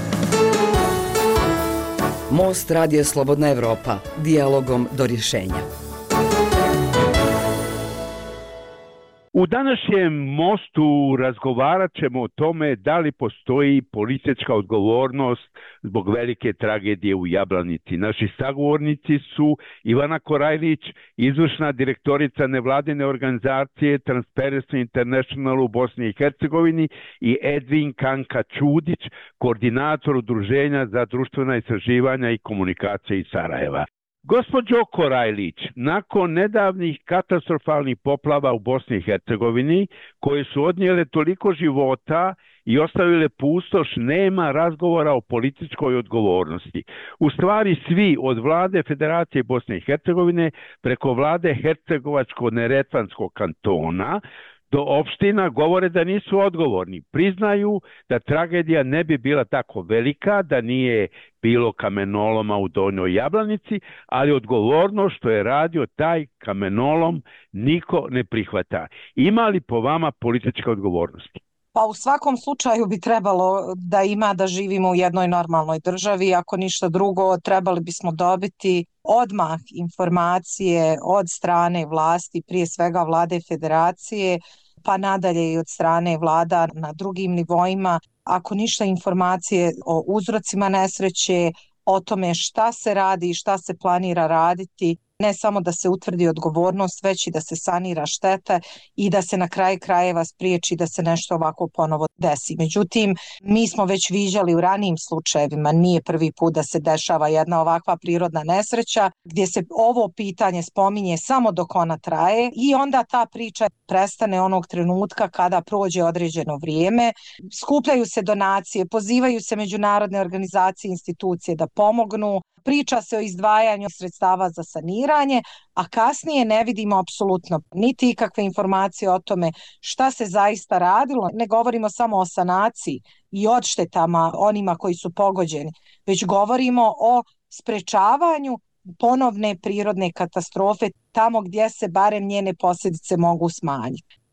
Most Radija Slobodna Evropa. Dijalogom do rješenja. U današnjem mostu razgovarat ćemo o tome da li postoji politička odgovornost zbog velike tragedije u Jablanici. Naši sagovornici su Ivana Korajlić, izvršna direktorica nevladine organizacije Transparency International u Bosni i Hercegovini, i Edvin Kanka Ćudić, koordinator Udruženja za društvena istraživanja i komunikacije iz Sarajeva. Gospođo Korajlić, nakon nedavnih katastrofalnih poplava u Bosni i Hercegovini, koje su odnijele toliko života i ostavile pustoš, nema razgovora o političkoj odgovornosti. U stvari svi, od vlade Federacije Bosne i Hercegovine preko vlade Hercegovačko-Neretvanskog kantona do opština, govore da nisu odgovorni. Priznaju da tragedija ne bi bila tako velika da nije bilo kamenoloma u Donjoj Jablanici, ali odgovorno što je radio taj kamenolom niko ne prihvata. Ima li po vama politička odgovornosti? Pa u svakom slučaju bi trebalo da ima, da živimo u jednoj normalnoj državi. Ako ništa drugo, trebali bismo dobiti odmah informacije od strane vlasti, prije svega vlade Federacije, pa nadalje i od strane vlada na drugim nivoima. Ako ništa, informacije o uzrocima nesreće, o tome šta se radi i šta se planira raditi, ne samo da se utvrdi odgovornost, već i da se sanira šteta i da se na kraju krajeva spriječi da se nešto ovako ponovo desi. Međutim, mi smo već viđali u ranijim slučajevima, nije prvi put da se dešava jedna ovakva prirodna nesreća, gdje se ovo pitanje spominje samo dok ona traje i onda ta priča prestane onog trenutka kada prođe određeno vrijeme. Skupljaju se donacije, pozivaju se međunarodne organizacije i institucije da pomognu, priča se o izdvajanju sredstava za saniranje, a kasnije ne vidimo apsolutno niti ikakve informacije o tome šta se zaista radilo. Ne govorimo samo o sanaciji i odštetama onima koji su pogođeni, već govorimo o sprečavanju ponovne prirodne katastrofe tamo gdje se barem njene posljedice mogu smanjiti.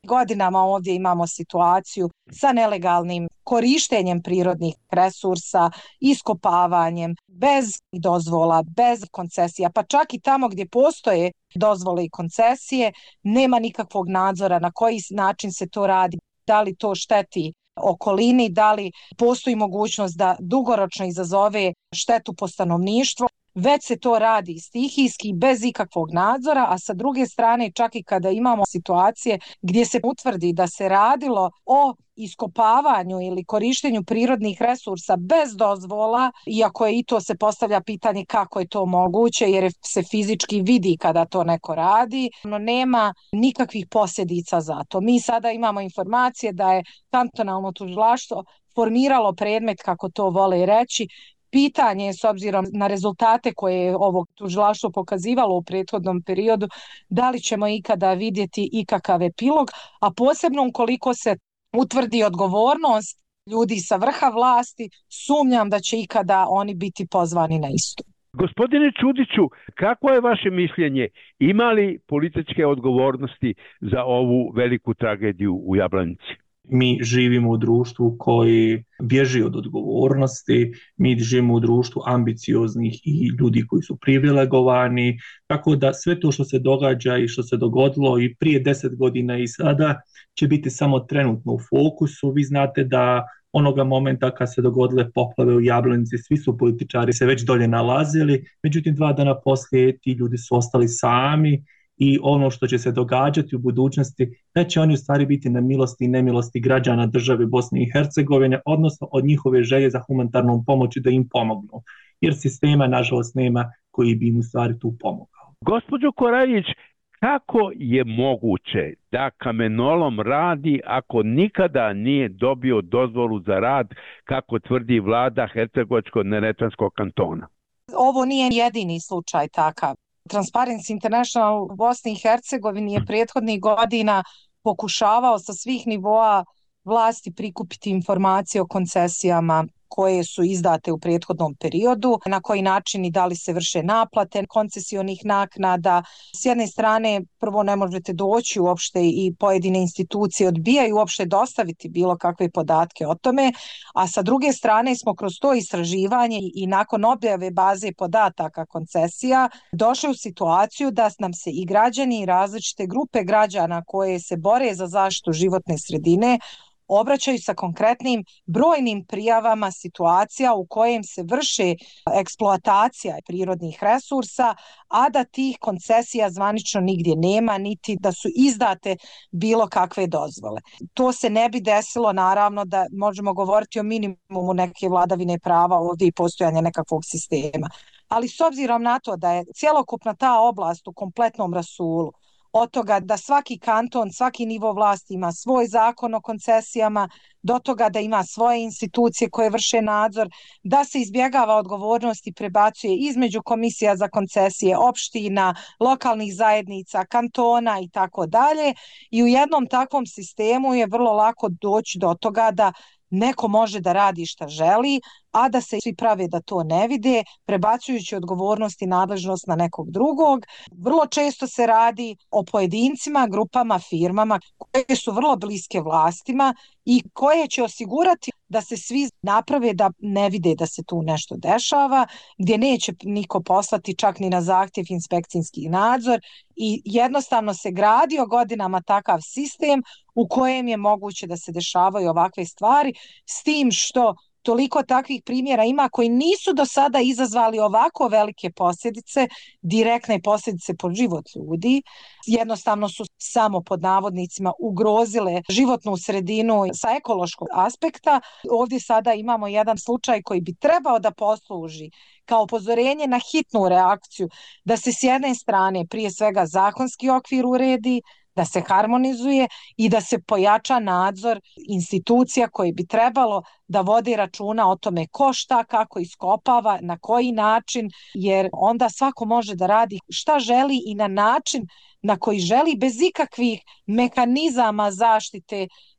Godinama ovdje imamo situaciju sa nelegalnim korištenjem prirodnih resursa, iskopavanjem, bez dozvola, bez koncesija, pa čak i tamo gdje postoje dozvole i koncesije, nema nikakvog nadzora na koji način se to radi, da li to šteti okolini, da li postoji mogućnost da dugoročno izazove štetu po stanovništvo. Već se to radi stihijski, bez ikakvog nadzora, a sa druge strane čak i kada imamo situacije gdje se utvrdi da se radilo o iskopavanju ili korištenju prirodnih resursa bez dozvola, iako je i to se postavlja pitanje kako je to moguće jer se fizički vidi kada to neko radi, no nema nikakvih posljedica za to. Mi sada imamo informacije da je kantonalno tužilaštvo formiralo predmet, kako to vole reći. Pitanje je, s obzirom na rezultate koje je ovo tužilaštvo pokazivalo u prethodnom periodu, da li ćemo ikada vidjeti ikakav epilog, a posebno ukoliko se utvrdi odgovornost ljudi sa vrha vlasti, sumnjam da će ikada oni biti pozvani na istu. Gospodine Čudiću, kako je vaše mišljenje? Ima li političke odgovornosti za ovu veliku tragediju u Jablanici? Mi živimo u društvu koji bježi od odgovornosti, mi živimo u društvu ambicioznih i ljudi koji su privilegovani, tako da sve to što se događa i što se dogodilo i prije deset godina i sada će biti samo trenutno u fokusu. Vi znate da onoga momenta kad se dogodile poplave u Jablanici, svi su političari se već dolje nalazili, međutim dva dana poslije ti ljudi su ostali sami. I ono što će se događati u budućnosti, da će oni u stvari biti na milosti i nemilosti građana države Bosne i Hercegovine, odnosno od njihove želje za humanitarnom pomoći da im pomognu. Jer sistema, nažalost, nema koji bi im u stvari tu pomogao. Gospođo Koraljić, kako je moguće da kamenolom radi ako nikada nije dobio dozvolu za rad, kako tvrdi vlada Hercegovačko-neretvanskog kantona? Ovo nije jedini slučaj takav. Transparency International u Bosni i Hercegovini je prethodnih godina pokušavao sa svih nivoa vlasti prikupiti informacije o koncesijama koje su izdate u prethodnom periodu, na koji način i da li se vrše naplate koncesionih naknada. S jedne strane, prvo ne možete doći uopšte i pojedine institucije odbijaju uopšte dostaviti bilo kakve podatke o tome, a sa druge strane smo kroz to istraživanje i nakon objave baze podataka koncesija došli u situaciju da nam se i građani i različite grupe građana koje se bore za zaštitu životne sredine obraćaju sa konkretnim brojnim prijavama situacija u kojem se vrše eksploatacija prirodnih resursa, a da tih koncesija zvanično nigdje nema, niti da su izdate bilo kakve dozvole. To se ne bi desilo, naravno, da možemo govoriti o minimumu neke vladavine prava ovdje i postojanja nekakvog sistema. Ali s obzirom na to da je cjelokupna ta oblast u kompletnom rasulu, od toga da svaki kanton, svaki nivo vlasti ima svoj zakon o koncesijama, do toga da ima svoje institucije koje vrše nadzor, da se izbjegava odgovornost i prebacuje između komisija za koncesije, opština, lokalnih zajednica, kantona i tako dalje. I u jednom takvom sistemu je vrlo lako doći do toga da neko može da radi šta želi, a da se svi prave da to ne vide, prebacujući odgovornost i nadležnost na nekog drugog. Vrlo često se radi o pojedincima, grupama, firmama koje su vrlo bliske vlastima i koje će osigurati da se svi naprave da ne vide da se tu nešto dešava, gdje neće niko poslati čak ni na zahtjev inspekcijski nadzor i jednostavno se gradio godinama takav sistem u kojem je moguće da se dešavaju ovakve stvari, s tim što toliko takvih primjera ima koji nisu do sada izazvali ovako velike posljedice, direktne posljedice po život ljudi. Jednostavno su samo pod navodnicima ugrozile životnu sredinu sa ekološkog aspekta. Ovdje sada imamo jedan slučaj koji bi trebao da posluži kao upozorenje na hitnu reakciju, da se s jedne strane prije svega zakonski okvir uredi, da se harmonizuje i da se pojača nadzor institucija koji bi trebalo da vodi računa o tome ko šta, kako iskopava, na koji način, jer onda svako može da radi šta želi i na način na koji želi bez ikakvih mehanizama zaštite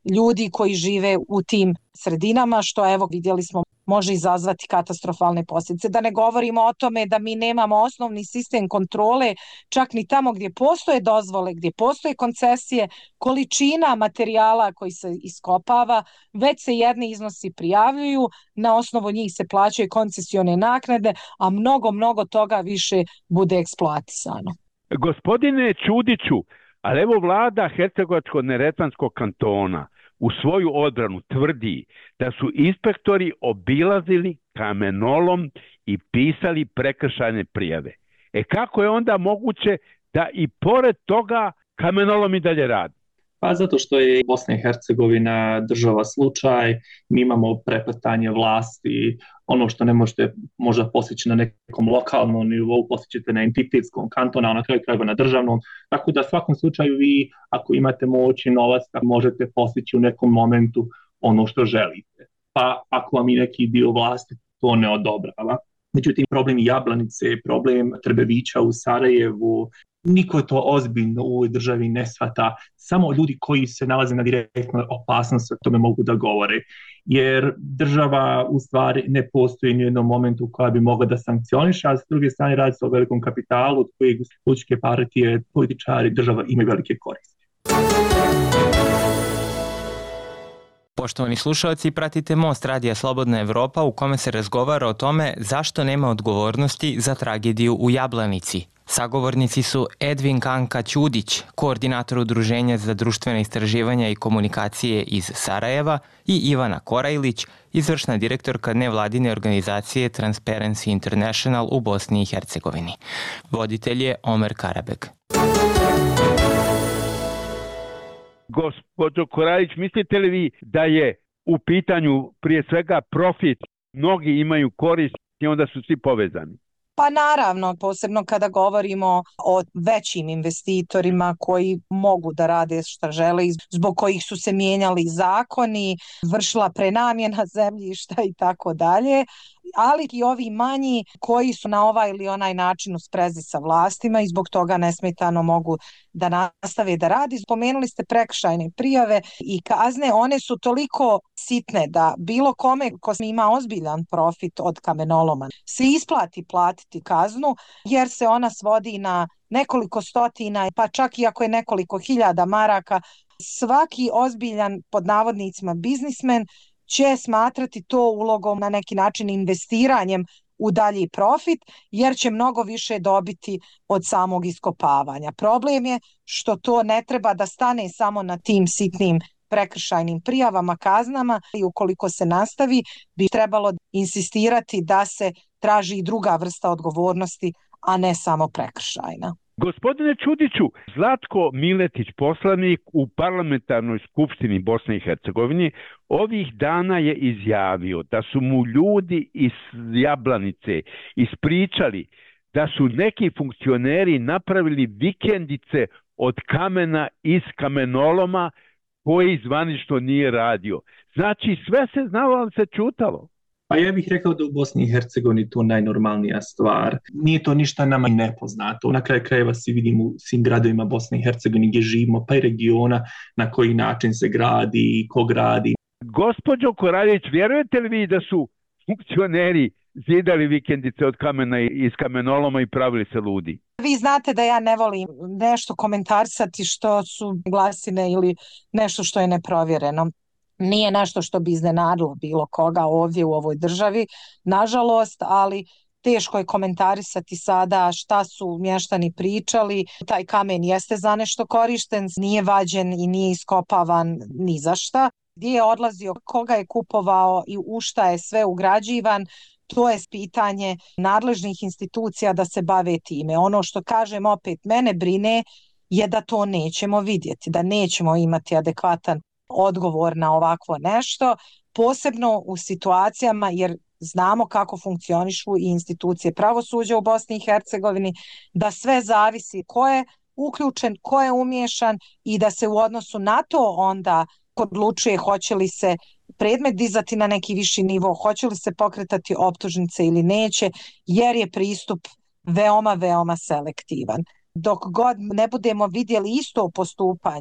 ljudi koji žive u tim sredinama, što evo vidjeli smo može izazvati katastrofalne posljedice. Da ne govorimo o tome da mi nemamo osnovni sistem kontrole, čak ni tamo gdje postoje dozvole, gdje postoje koncesije, količina materijala koji se iskopava, već se jedni iznosi prijavljuju, na osnovu njih se plaćaju koncesione naknade, a mnogo, mnogo toga više bude eksploatisano. Gospodine Čudiću, ali evo vlada Hercegovačko-neretvanskog kantona u svoju odbranu tvrdi da su inspektori obilazili kamenolom i pisali prekršajne prijave. E kako je onda moguće da i pored toga kamenolom i dalje radi? Pa zato što je Bosna i Hercegovina država slučaj, mi imamo prepletanje vlasti, ono što ne možete možda postići na nekom lokalnom nivou, postićete na entitetskom, kantona, a na kraju krajeva na državnom. Tako da u svakom slučaju vi, ako imate moć i novac, možete postići u nekom momentu ono što želite. Pa ako vam i neki dio vlasti to ne odobrava. Međutim, problem Jablanice, problem Trbevića u Sarajevu, niko to ozbiljno u ovoj državi ne shvata. Samo ljudi koji se nalaze na direktnoj opasnosti o tome mogu da govore. Jer država u stvari ne postoji ni u jednom momentu koja bi mogla da sankcioniše, a s druge strane radi se o velikom kapitalu od kojeg političke partije, političari, država imaju velike koristi. Poštovani slušalci, pratite Most Radija Slobodna Evropa u kome se razgovara o tome zašto nema odgovornosti za tragediju u Jablanici. Sagovornici su Edvin Kanka Ćudić, koordinator Udruženja za društvene istraživanja i komunikacije iz Sarajeva, i Ivana Korajlić, izvršna direktorka nevladine organizacije Transparency International u Bosni i Hercegovini. Voditelj je Omer Karabeg. Gospođo Korajlić, mislite li vi da je u pitanju prije svega profit, mnogi imaju korist i onda su svi povezani? Pa naravno, posebno kada govorimo o većim investitorima koji mogu da rade šta žele, zbog kojih su se mijenjali zakoni, vršila prenamjena zemljišta i tako dalje, ali i ovi manji koji su na ovaj ili onaj način u sprezi sa vlastima i zbog toga nesmetano mogu da nastave da radi. Spomenuli ste prekršajne prijave i kazne, one su toliko sitne da bilo kome ko ima ozbiljan profit od kamenoloma se isplati platiti kaznu, jer se ona svodi na nekoliko stotina, pa čak i ako je nekoliko hiljada maraka. Svaki ozbiljan, pod navodnicima, biznismen će smatrati to ulogom, na neki način investiranjem u dalji profit, jer će mnogo više dobiti od samog iskopavanja. Problem je što to ne treba da stane samo na tim sitnim prekršajnim prijavama, kaznama, i ukoliko se nastavi, bi trebalo insistirati da se traži i druga vrsta odgovornosti, a ne samo prekršajna. Gospodine Čudiću, Zlatko Miletić, poslanik u parlamentarnoj skupštini Bosne i Hercegovine, ovih dana je izjavio da su mu ljudi iz Jablanice ispričali da su neki funkcioneri napravili vikendice od kamena iz kamenoloma koji zvanično nije radio. Znači sve se znalo, ali se čutalo. Pa ja bih rekao da u Bosni i Hercegovini to najnormalnija stvar. Nije to ništa nama nepoznato. Na kraju krajeva se vidimo u svim gradovima Bosne i Hercegovine gdje živimo, pa i regiona, na koji način se gradi i ko gradi. Gospođo Koraljić, vjerujete li vi da su funkcioneri zidali vikendice od kamena iz kamenoloma i pravili se ludi? Vi znate da ja ne volim nešto komentarisati što su glasine ili nešto što je neprovjereno. Nije nešto što bi iznenadilo bilo koga ovdje u ovoj državi, nažalost, ali teško je komentarisati sada šta su mještani pričali. Taj kamen jeste za nešto korišten, nije vađen i nije iskopavan ni za šta. Gdje je odlazio, koga je kupovao i u šta je sve ugrađivan, to je pitanje nadležnih institucija da se bave time. Ono što kažem, opet mene brine, je da to nećemo vidjeti, da nećemo imati adekvatan odgovor na ovakvo nešto, posebno u situacijama, jer znamo kako funkcionišu i institucije pravosuđa u Bosni i Hercegovini, da sve zavisi ko je uključen, ko je umiješan i da se u odnosu na to onda odlučuje hoće li se predmet dizati na neki viši nivo, hoće li se pokretati optužnice ili neće, jer je pristup veoma, veoma selektivan. Dok god ne budemo vidjeli isto postupanje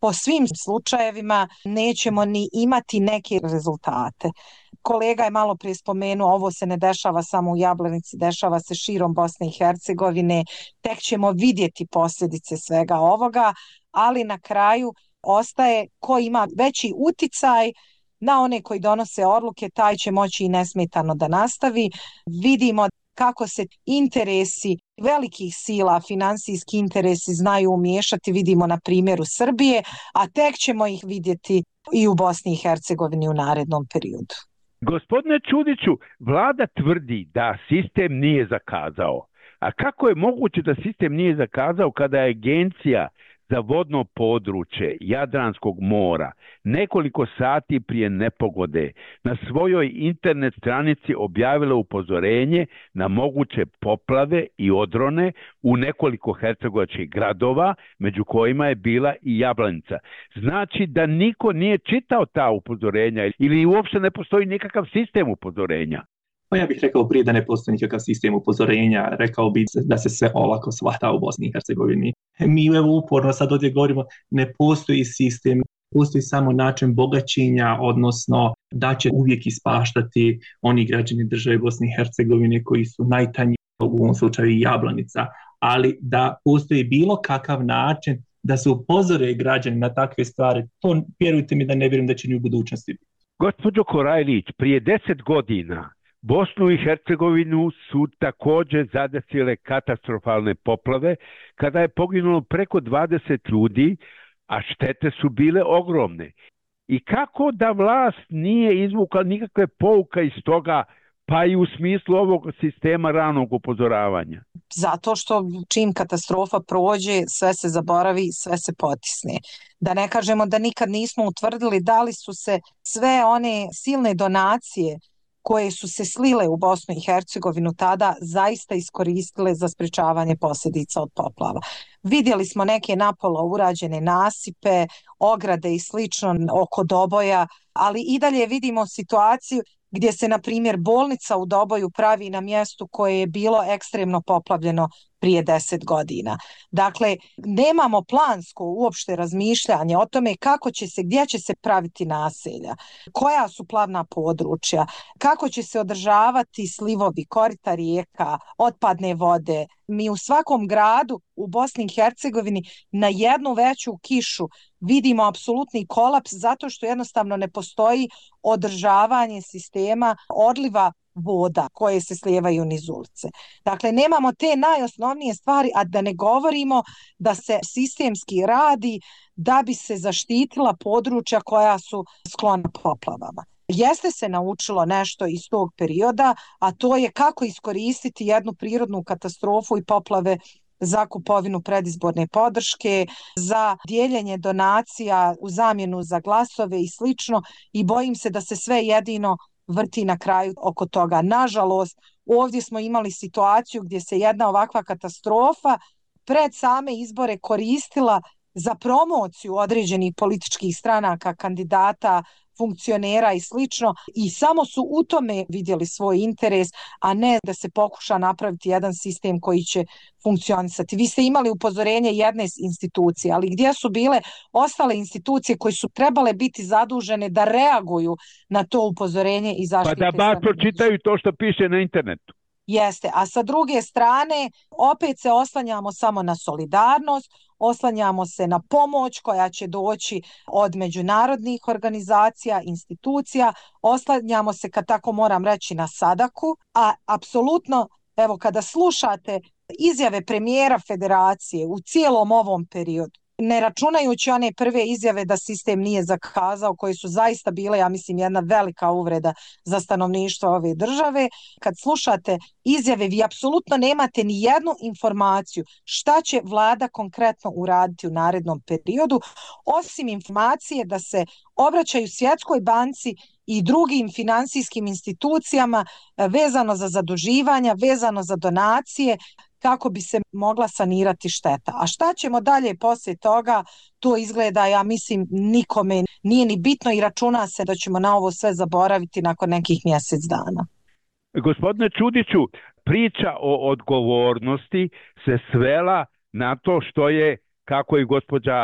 po svim slučajevima nećemo ni imati neke rezultate. Kolega je malo prije spomenuo, ovo se ne dešava samo u Jablanici, dešava se širom Bosne i Hercegovine, tek ćemo vidjeti posljedice svega ovoga, ali na kraju ostaje ko ima veći uticaj na one koji donose odluke, taj će moći i nesmetano da nastavi. Vidimo kako se interesi velikih sila, finansijski interesi znaju umiješati, vidimo na primjeru Srbije, a tek ćemo ih vidjeti i u Bosni i Hercegovini u narednom periodu. Gospodine Čudiću, vlada tvrdi da sistem nije zakazao. A kako je moguće da sistem nije zakazao kada je Agencija za vodno područje Jadranskog mora nekoliko sati prije nepogode na svojoj internet stranici objavila upozorenje na moguće poplave i odrone u nekoliko hercegovačkih gradova, među kojima je bila i Jablanica. Znači da niko nije čitao ta upozorenja ili uopšte ne postoji nikakav sistem upozorenja? Pa ja bih rekao prije da ne postoji nikakav sistem upozorenja, rekao bih da se sve olako shvata u Bosni i Hercegovini. Mi evo uporno sad ovdje govorimo, ne postoji sistem, postoji samo način bogaćenja, odnosno da će uvijek ispaštati oni građani države Bosne i Hercegovine koji su najtanji, u ovom slučaju i Jablanica, ali da postoji bilo kakav način da se upozore građani na takve stvari, to vjerujte mi da ne vjerujem da će ni u budućnosti biti. Gospođo Korajlić, prije deset godina Bosnu i Hercegovinu su također zadesile katastrofalne poplave kada je poginulo preko dvadeset ljudi, a štete su bile ogromne. I kako da vlast nije izvukla nikakve pouka iz toga, pa i u smislu ovog sistema ranog upozoravanja? Zato što čim katastrofa prođe, sve se zaboravi, sve se potisne. Da ne kažemo da nikad nismo utvrdili da li su se sve one silne donacije koje su se slile u Bosnu i Hercegovinu tada zaista iskoristile za sprječavanje posljedica od poplava. Vidjeli smo neke napola urađene nasipe, ograde i slično oko Doboja, ali i dalje vidimo situaciju gdje se, na primjer, bolnica u Doboju pravi na mjestu koje je bilo ekstremno poplavljeno prije deset godina. Dakle, nemamo plansko uopšte razmišljanje o tome kako će se, gdje će se praviti naselja, koja su plavna područja, kako će se održavati slivovi, korita rijeka, otpadne vode. Mi u svakom gradu u Bosni i Hercegovini na jednu veću kišu vidimo apsolutni kolaps zato što jednostavno ne postoji održavanje sistema odliva voda koje se slijevaju niz ulice. Dakle, nemamo te najosnovnije stvari, a da ne govorimo da se sistemski radi da bi se zaštitila područja koja su sklona poplavama. Jeste se naučilo nešto iz tog perioda, a to je kako iskoristiti jednu prirodnu katastrofu i poplave za kupovinu predizborne podrške, za dijeljenje donacija u zamjenu za glasove i slično, i bojim se da se sve jedino vrti na kraju oko toga. Nažalost, ovdje smo imali situaciju gdje se jedna ovakva katastrofa pred same izbore koristila za promociju određenih političkih stranaka, kandidata, funkcionera i slično, i samo su u tome vidjeli svoj interes, a ne da se pokuša napraviti jedan sistem koji će funkcionisati. Vi ste imali upozorenje jedne institucije, ali gdje su bile ostale institucije koje su trebale biti zadužene da reaguju na to upozorenje i zaštite? Pa da bar pročitaju to što piše na internetu. Jeste, a sa druge strane opet se oslanjamo samo na solidarnost, oslanjamo se na pomoć koja će doći od međunarodnih organizacija, institucija, oslanjamo se, kad tako moram reći, na sadaku, a apsolutno, evo, kada slušate izjave premijera federacije u cijelom ovom periodu, ne računajući one prve izjave da sistem nije zakazao, koje su zaista bile, ja mislim, jedna velika uvreda za stanovništvo ove države. Kad slušate izjave, vi apsolutno nemate ni jednu informaciju šta će vlada konkretno uraditi u narednom periodu, osim informacije da se obraćaju Svjetskoj banci i drugim finansijskim institucijama vezano za zaduživanja, vezano za donacije, kako bi se mogla sanirati šteta. A šta ćemo dalje poslije toga, to izgleda, ja mislim, nikome nije ni bitno i računa se da ćemo na ovo sve zaboraviti nakon nekih mjesec dana. Gospodine Čudiću, priča o odgovornosti se svela na to što je, kako je gospođa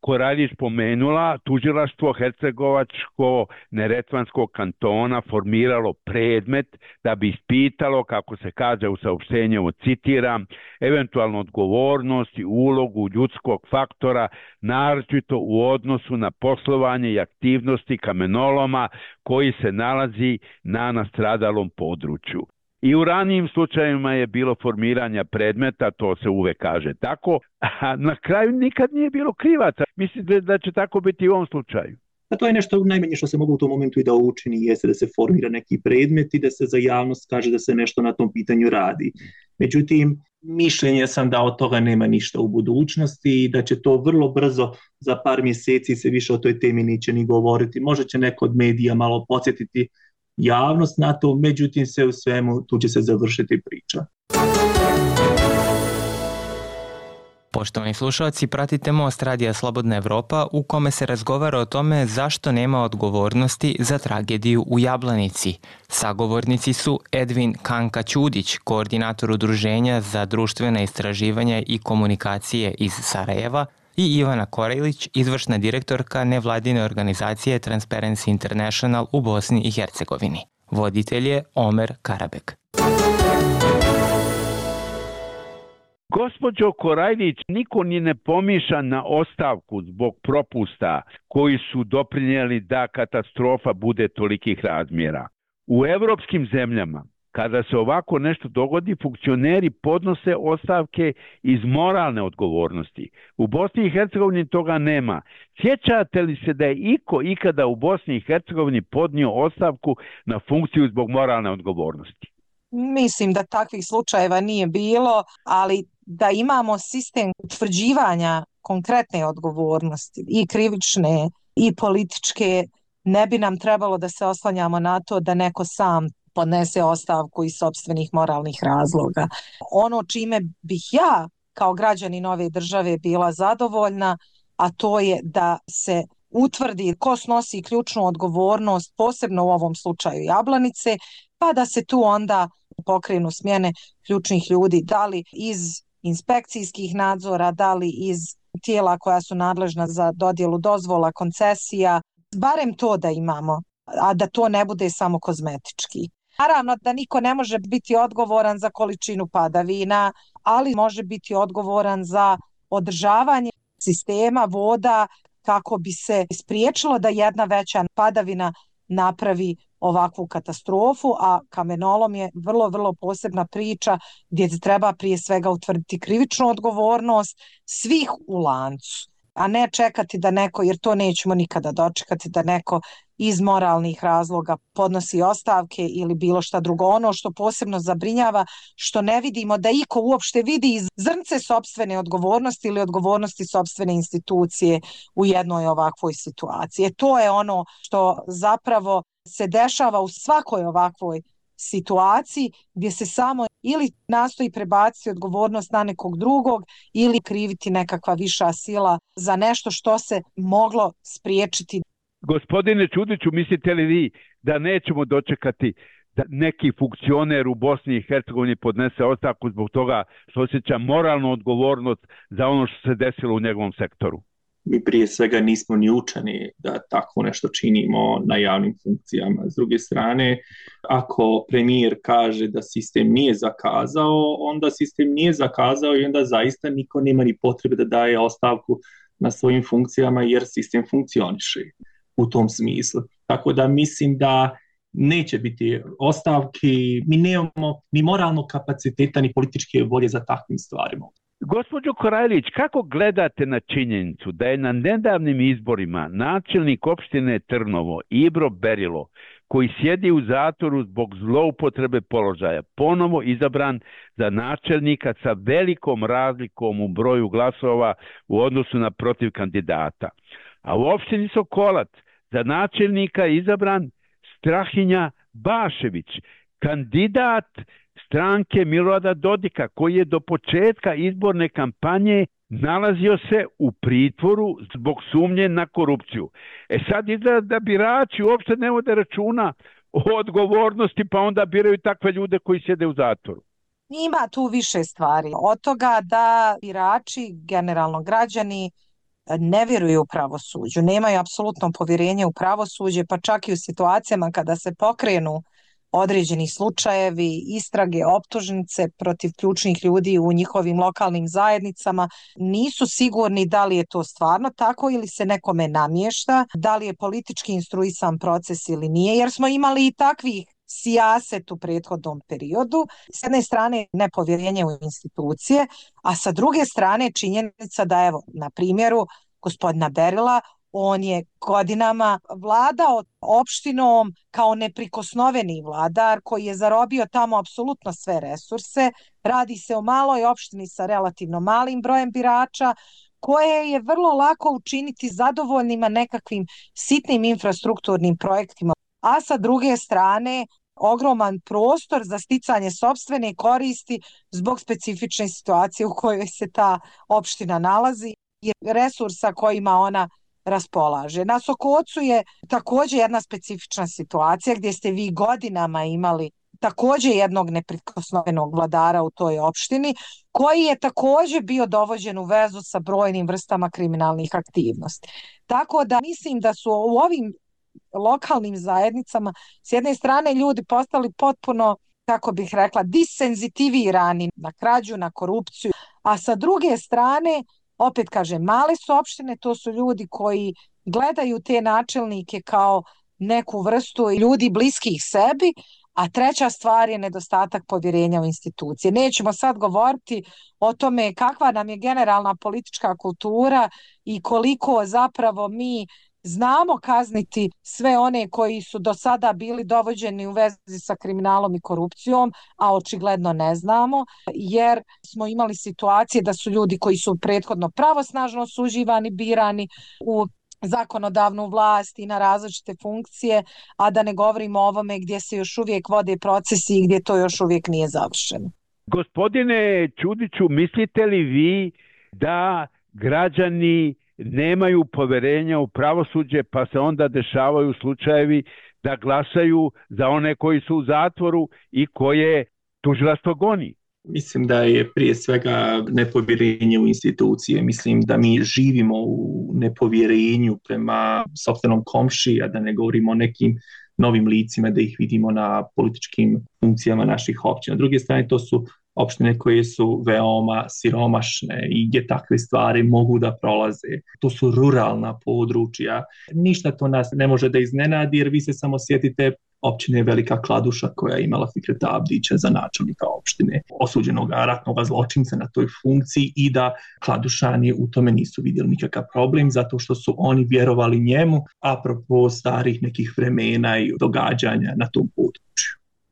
Koraljić spomenula, tužilaštvo Hercegovačko-Neretvanskog kantona formiralo predmet da bi ispitalo, kako se kaže u saopštenju, citiram, eventualnu odgovornost i ulogu ljudskog faktora, naročito u odnosu na poslovanje i aktivnosti kamenoloma koji se nalazi na nastradalom području. I u ranijim slučajevima je bilo formiranja predmeta, to se uvek kaže tako, a na kraju nikad nije bilo krivaca. Mislite da će tako biti i u ovom slučaju? A to je nešto najmanje što se mogu u tom momentu i da učini, jeste da se formira neki predmet i da se za javnost kaže da se nešto na tom pitanju radi. Međutim, mišljenja sam da od toga nema ništa u budućnosti i da će to vrlo brzo, za par mjeseci se više o toj temi neće ni govoriti. Možda će neko od medija malo podsjetiti javnost na to, međutim sve u svemu tu će se završiti priča. Poštovani slušalci, pratite Most Radija Slobodna Evropa u kome se razgovara o tome zašto nema odgovornosti za tragediju u Jablanici. Sagovornici su Edvin Kanka-Ćudić, koordinator Udruženja za društvena istraživanja i komunikacije iz Sarajeva, i Ivana Korajlić, izvršna direktorka nevladine organizacije Transparency International u Bosni i Hercegovini. Voditelj je Omer Karabek. Gospođo Korajlić, niko ni ne pomišlja na ostavku zbog propusta koji su doprinijeli da katastrofa bude tolikih razmjera. U evropskim zemljama, kada se ovako nešto dogodi, funkcioneri podnose ostavke iz moralne odgovornosti. U Bosni i Hercegovini toga nema. Sjećate li se da je iko ikada u Bosni i Hercegovini podnio ostavku na funkciju zbog moralne odgovornosti? Mislim da takvih slučajeva nije bilo, ali da imamo sistem utvrđivanja konkretne odgovornosti i krivične i političke, ne bi nam trebalo da se oslanjamo na to da neko sam podnese ostavku iz sopstvenih moralnih razloga. Ono čime bih ja kao građanin ove države bila zadovoljna, a to je da se utvrdi ko snosi ključnu odgovornost, posebno u ovom slučaju Jablanice, pa da se tu onda pokrenu smjene ključnih ljudi, da li iz inspekcijskih nadzora, da li iz tijela koja su nadležna za dodjelu dozvola, koncesija, barem to da imamo, a da to ne bude samo kozmetički. Naravno da niko ne može biti odgovoran za količinu padavina, ali može biti odgovoran za održavanje sistema voda kako bi se spriječilo da jedna veća padavina napravi ovakvu katastrofu, a kamenolom je vrlo, vrlo posebna priča gdje se treba prije svega utvrditi krivičnu odgovornost svih u lancu, a ne čekati da neko, jer to nećemo nikada dočekati, da neko iz moralnih razloga podnosi ostavke ili bilo šta drugo. Ono što posebno zabrinjava, što ne vidimo da iko uopšte vidi iz zrnce sopstvene odgovornosti ili odgovornosti sopstvene institucije u jednoj ovakvoj situaciji. E, to je ono što zapravo se dešava u svakoj ovakvoj situaciji gdje se samo ili nastoji prebaciti odgovornost na nekog drugog ili kriviti nekakva viša sila za nešto što se moglo spriječiti. Gospodine Ćudiću, mislite li vi da nećemo dočekati da neki funkcioner u Bosni i Hercegovini podnese ostavku zbog toga što osjeća moralnu odgovornost za ono što se desilo u njegovom sektoru? Mi prije svega nismo ni učeni da tako nešto činimo na javnim funkcijama. S druge strane, ako premijer kaže da sistem nije zakazao, onda sistem nije zakazao i onda zaista niko nema ni potrebe da daje ostavku na svojim funkcijama jer sistem funkcioniše u tom smislu. Tako da mislim da neće biti ostavki, mi nemamo ni moralnog kapaciteta ni političke volje za takvim stvarima. Gospođo Korajlić, kako gledate na činjenicu da je na nedavnim izborima načelnik opštine Trnovo Ibro Berilo, koji sjedi u zatvoru zbog zloupotrebe položaja, ponovo izabran za načelnika sa velikom razlikom u broju glasova u odnosu na protiv kandidata? A u opštini Sokolac za načelnika je izabran Strahinja Bašević, kandidat stranke Milorada Dodika, koji je do početka izborne kampanje nalazio se u pritvoru zbog sumnje na korupciju. E sad izgleda da birači uopšte ne vode računa o odgovornosti, pa onda biraju takve ljude koji sjede u zatvoru. Ima tu više stvari. Od toga da birači, generalno građani, ne vjeruju u pravosuđu, nemaju apsolutno povjerenje u pravosuđe, pa čak i u situacijama kada se pokrenu određeni slučajevi, istrage, optužnice protiv ključnih ljudi u njihovim lokalnim zajednicama, nisu sigurni da li je to stvarno tako ili se nekome namješta, da li je politički instruisan proces ili nije, jer smo imali i takvih sijaset u prethodnom periodu. S jedne strane nepovjerenje u institucije, a sa druge strane činjenica da, evo, na primjeru gospodina Berila, on je godinama vladao opštinom kao neprikosnoveni vladar koji je zarobio tamo apsolutno sve resurse. Radi se o maloj opštini sa relativno malim brojem birača, koje je vrlo lako učiniti zadovoljnima nekakvim sitnim infrastrukturnim projektima. A sa druge strane, ogroman prostor za sticanje sopstvene koristi zbog specifične situacije u kojoj se ta opština nalazi i resursa kojima ona raspolaže. Na Sokocu je također jedna specifična situacija gdje ste vi godinama imali također jednog neprikosnovenog vladara u toj opštini koji je također bio dovođen u vezu sa brojnim vrstama kriminalnih aktivnosti. Tako da mislim da su u ovim lokalnim zajednicama s jedne strane ljudi postali potpuno, kako bih rekla, disenzitivirani na krađu, na korupciju, a sa druge strane, opet kažem, male su opštine, to su ljudi koji gledaju te načelnike kao neku vrstu ljudi bliskih sebi, a treća stvar je nedostatak povjerenja u institucije. Nećemo sad govoriti o tome kakva nam je generalna politička kultura i koliko zapravo mi znamo kazniti sve one koji su do sada bili dovođeni u vezi sa kriminalom i korupcijom, a očigledno ne znamo, jer smo imali situacije da su ljudi koji su prethodno pravosnažno osuđivani, birani u zakonodavnu vlast i na različite funkcije, a da ne govorimo o ovome gdje se još uvijek vode procesi i gdje to još uvijek nije završeno. Gospodine Čudiću, mislite li vi da građani nemaju povjerenja u pravosuđe, pa se onda dešavaju slučajevi da glasaju za one koji su u zatvoru i koje tužilaštvo goni? Mislim da je prije svega nepovjerenje u institucije. Mislim da mi živimo u nepovjerenju prema sopstvenom komšiji, a da ne govorimo o nekim novim licima, da ih vidimo na političkim funkcijama naših općina. S druge strane, to su opštine koje su veoma siromašne i gdje takve stvari mogu da prolaze. To su ruralna područja. Ništa to nas ne može da iznenadi, jer vi se samo sjetite općine Velika Kladuša koja je imala Fikreta Abdića za načelnika opštine, osuđenog ratnog zločinca na toj funkciji, i da Kladušani u tome nisu vidjeli nikakav problem zato što su oni vjerovali njemu, apropo starih nekih vremena i događanja na tom području.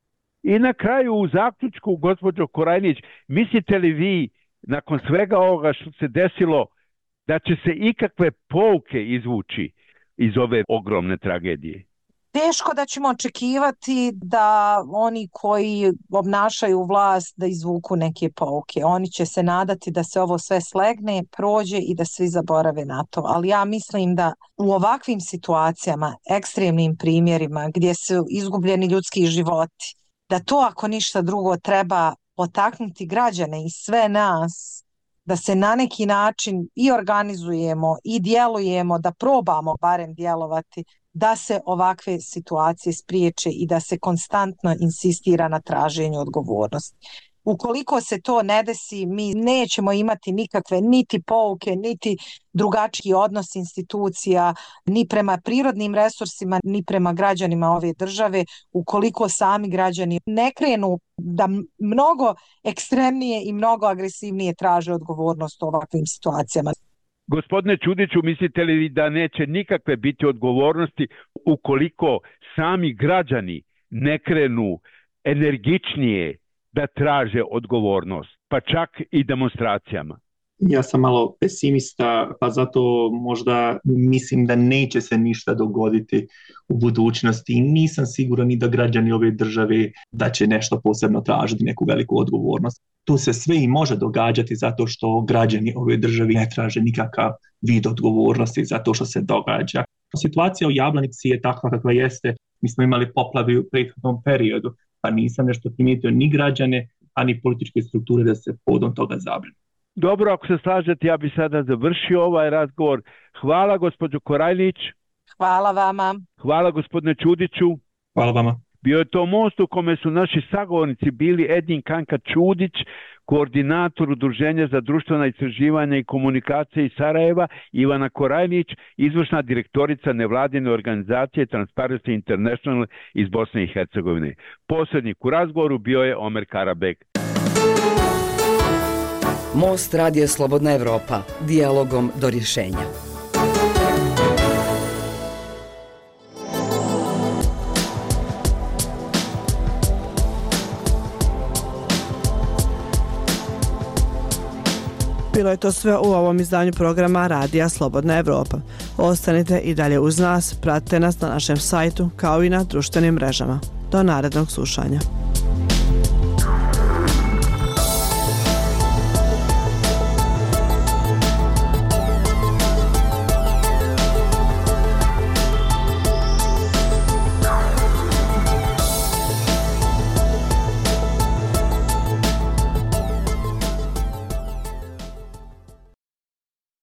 I na kraju u zaključku, gospođo Korajnić, mislite li vi nakon svega ovoga što se desilo da će se ikakve pouke izvući iz ove ogromne tragedije? Teško da ćemo očekivati da oni koji obnašaju vlast da izvuku neke pouke. Oni će se nadati da se ovo sve slegne, prođe i da svi zaborave na to. Ali ja mislim da u ovakvim situacijama, ekstremnim primjerima gdje su izgubljeni ljudski životi, da to ako ništa drugo treba potaknuti građane i sve nas da se na neki način i organizujemo i djelujemo, da probamo barem djelovati, da se ovakve situacije spriječe i da se konstantno insistira na traženju odgovornosti. Ukoliko se to ne desi, mi nećemo imati nikakve niti pouke, niti drugačiji odnos institucija, ni prema prirodnim resursima, ni prema građanima ove države, ukoliko sami građani ne krenu da mnogo ekstremnije i mnogo agresivnije traže odgovornost u ovakvim situacijama. Gospodine Čudiću, mislite li da neće nikakve biti odgovornosti ukoliko sami građani ne krenu energičnije da traže odgovornost, pa čak i demonstracijama? Ja sam malo pesimista, pa zato možda mislim da neće se ništa dogoditi u budućnosti i nisam siguran ni da građani ove države da će nešto posebno tražiti, neku veliku odgovornost. Tu se sve i može događati zato što građani ove države ne traže nikakav vid odgovornosti za to što se događa. Situacija u Jablanici je takva kakva jeste. Mi smo imali poplave u prethodnom periodu, pa nisam nešto primijetio ni građane, ani političke strukture da se povodom toga zabrinu. Dobro, ako se slažete, ja bih sada završio ovaj razgovor. Hvala gospođo Korajlić. Hvala vama. Hvala gospodine Čudiću. Hvala vama. Bio je to most u kome su naši sagovornici bili Edin Kanka Čudić, koordinator Udruženja za društvena istraživanja i komunikacije iz Sarajeva, Ivana Korajlić, izvršna direktorica nevladine organizacije Transparency International iz Bosne i Hercegovine. Posrednik u razgovoru bio je Omer Karabek. Most radija Slobodna Evropa, dijalogom do rješenja. Bilo je to sve u ovom izdanju programa Radija Slobodna Evropa. Ostanite i dalje uz nas, pratite nas na našem sajtu kao i na društvenim mrežama. Do narednog slušanja.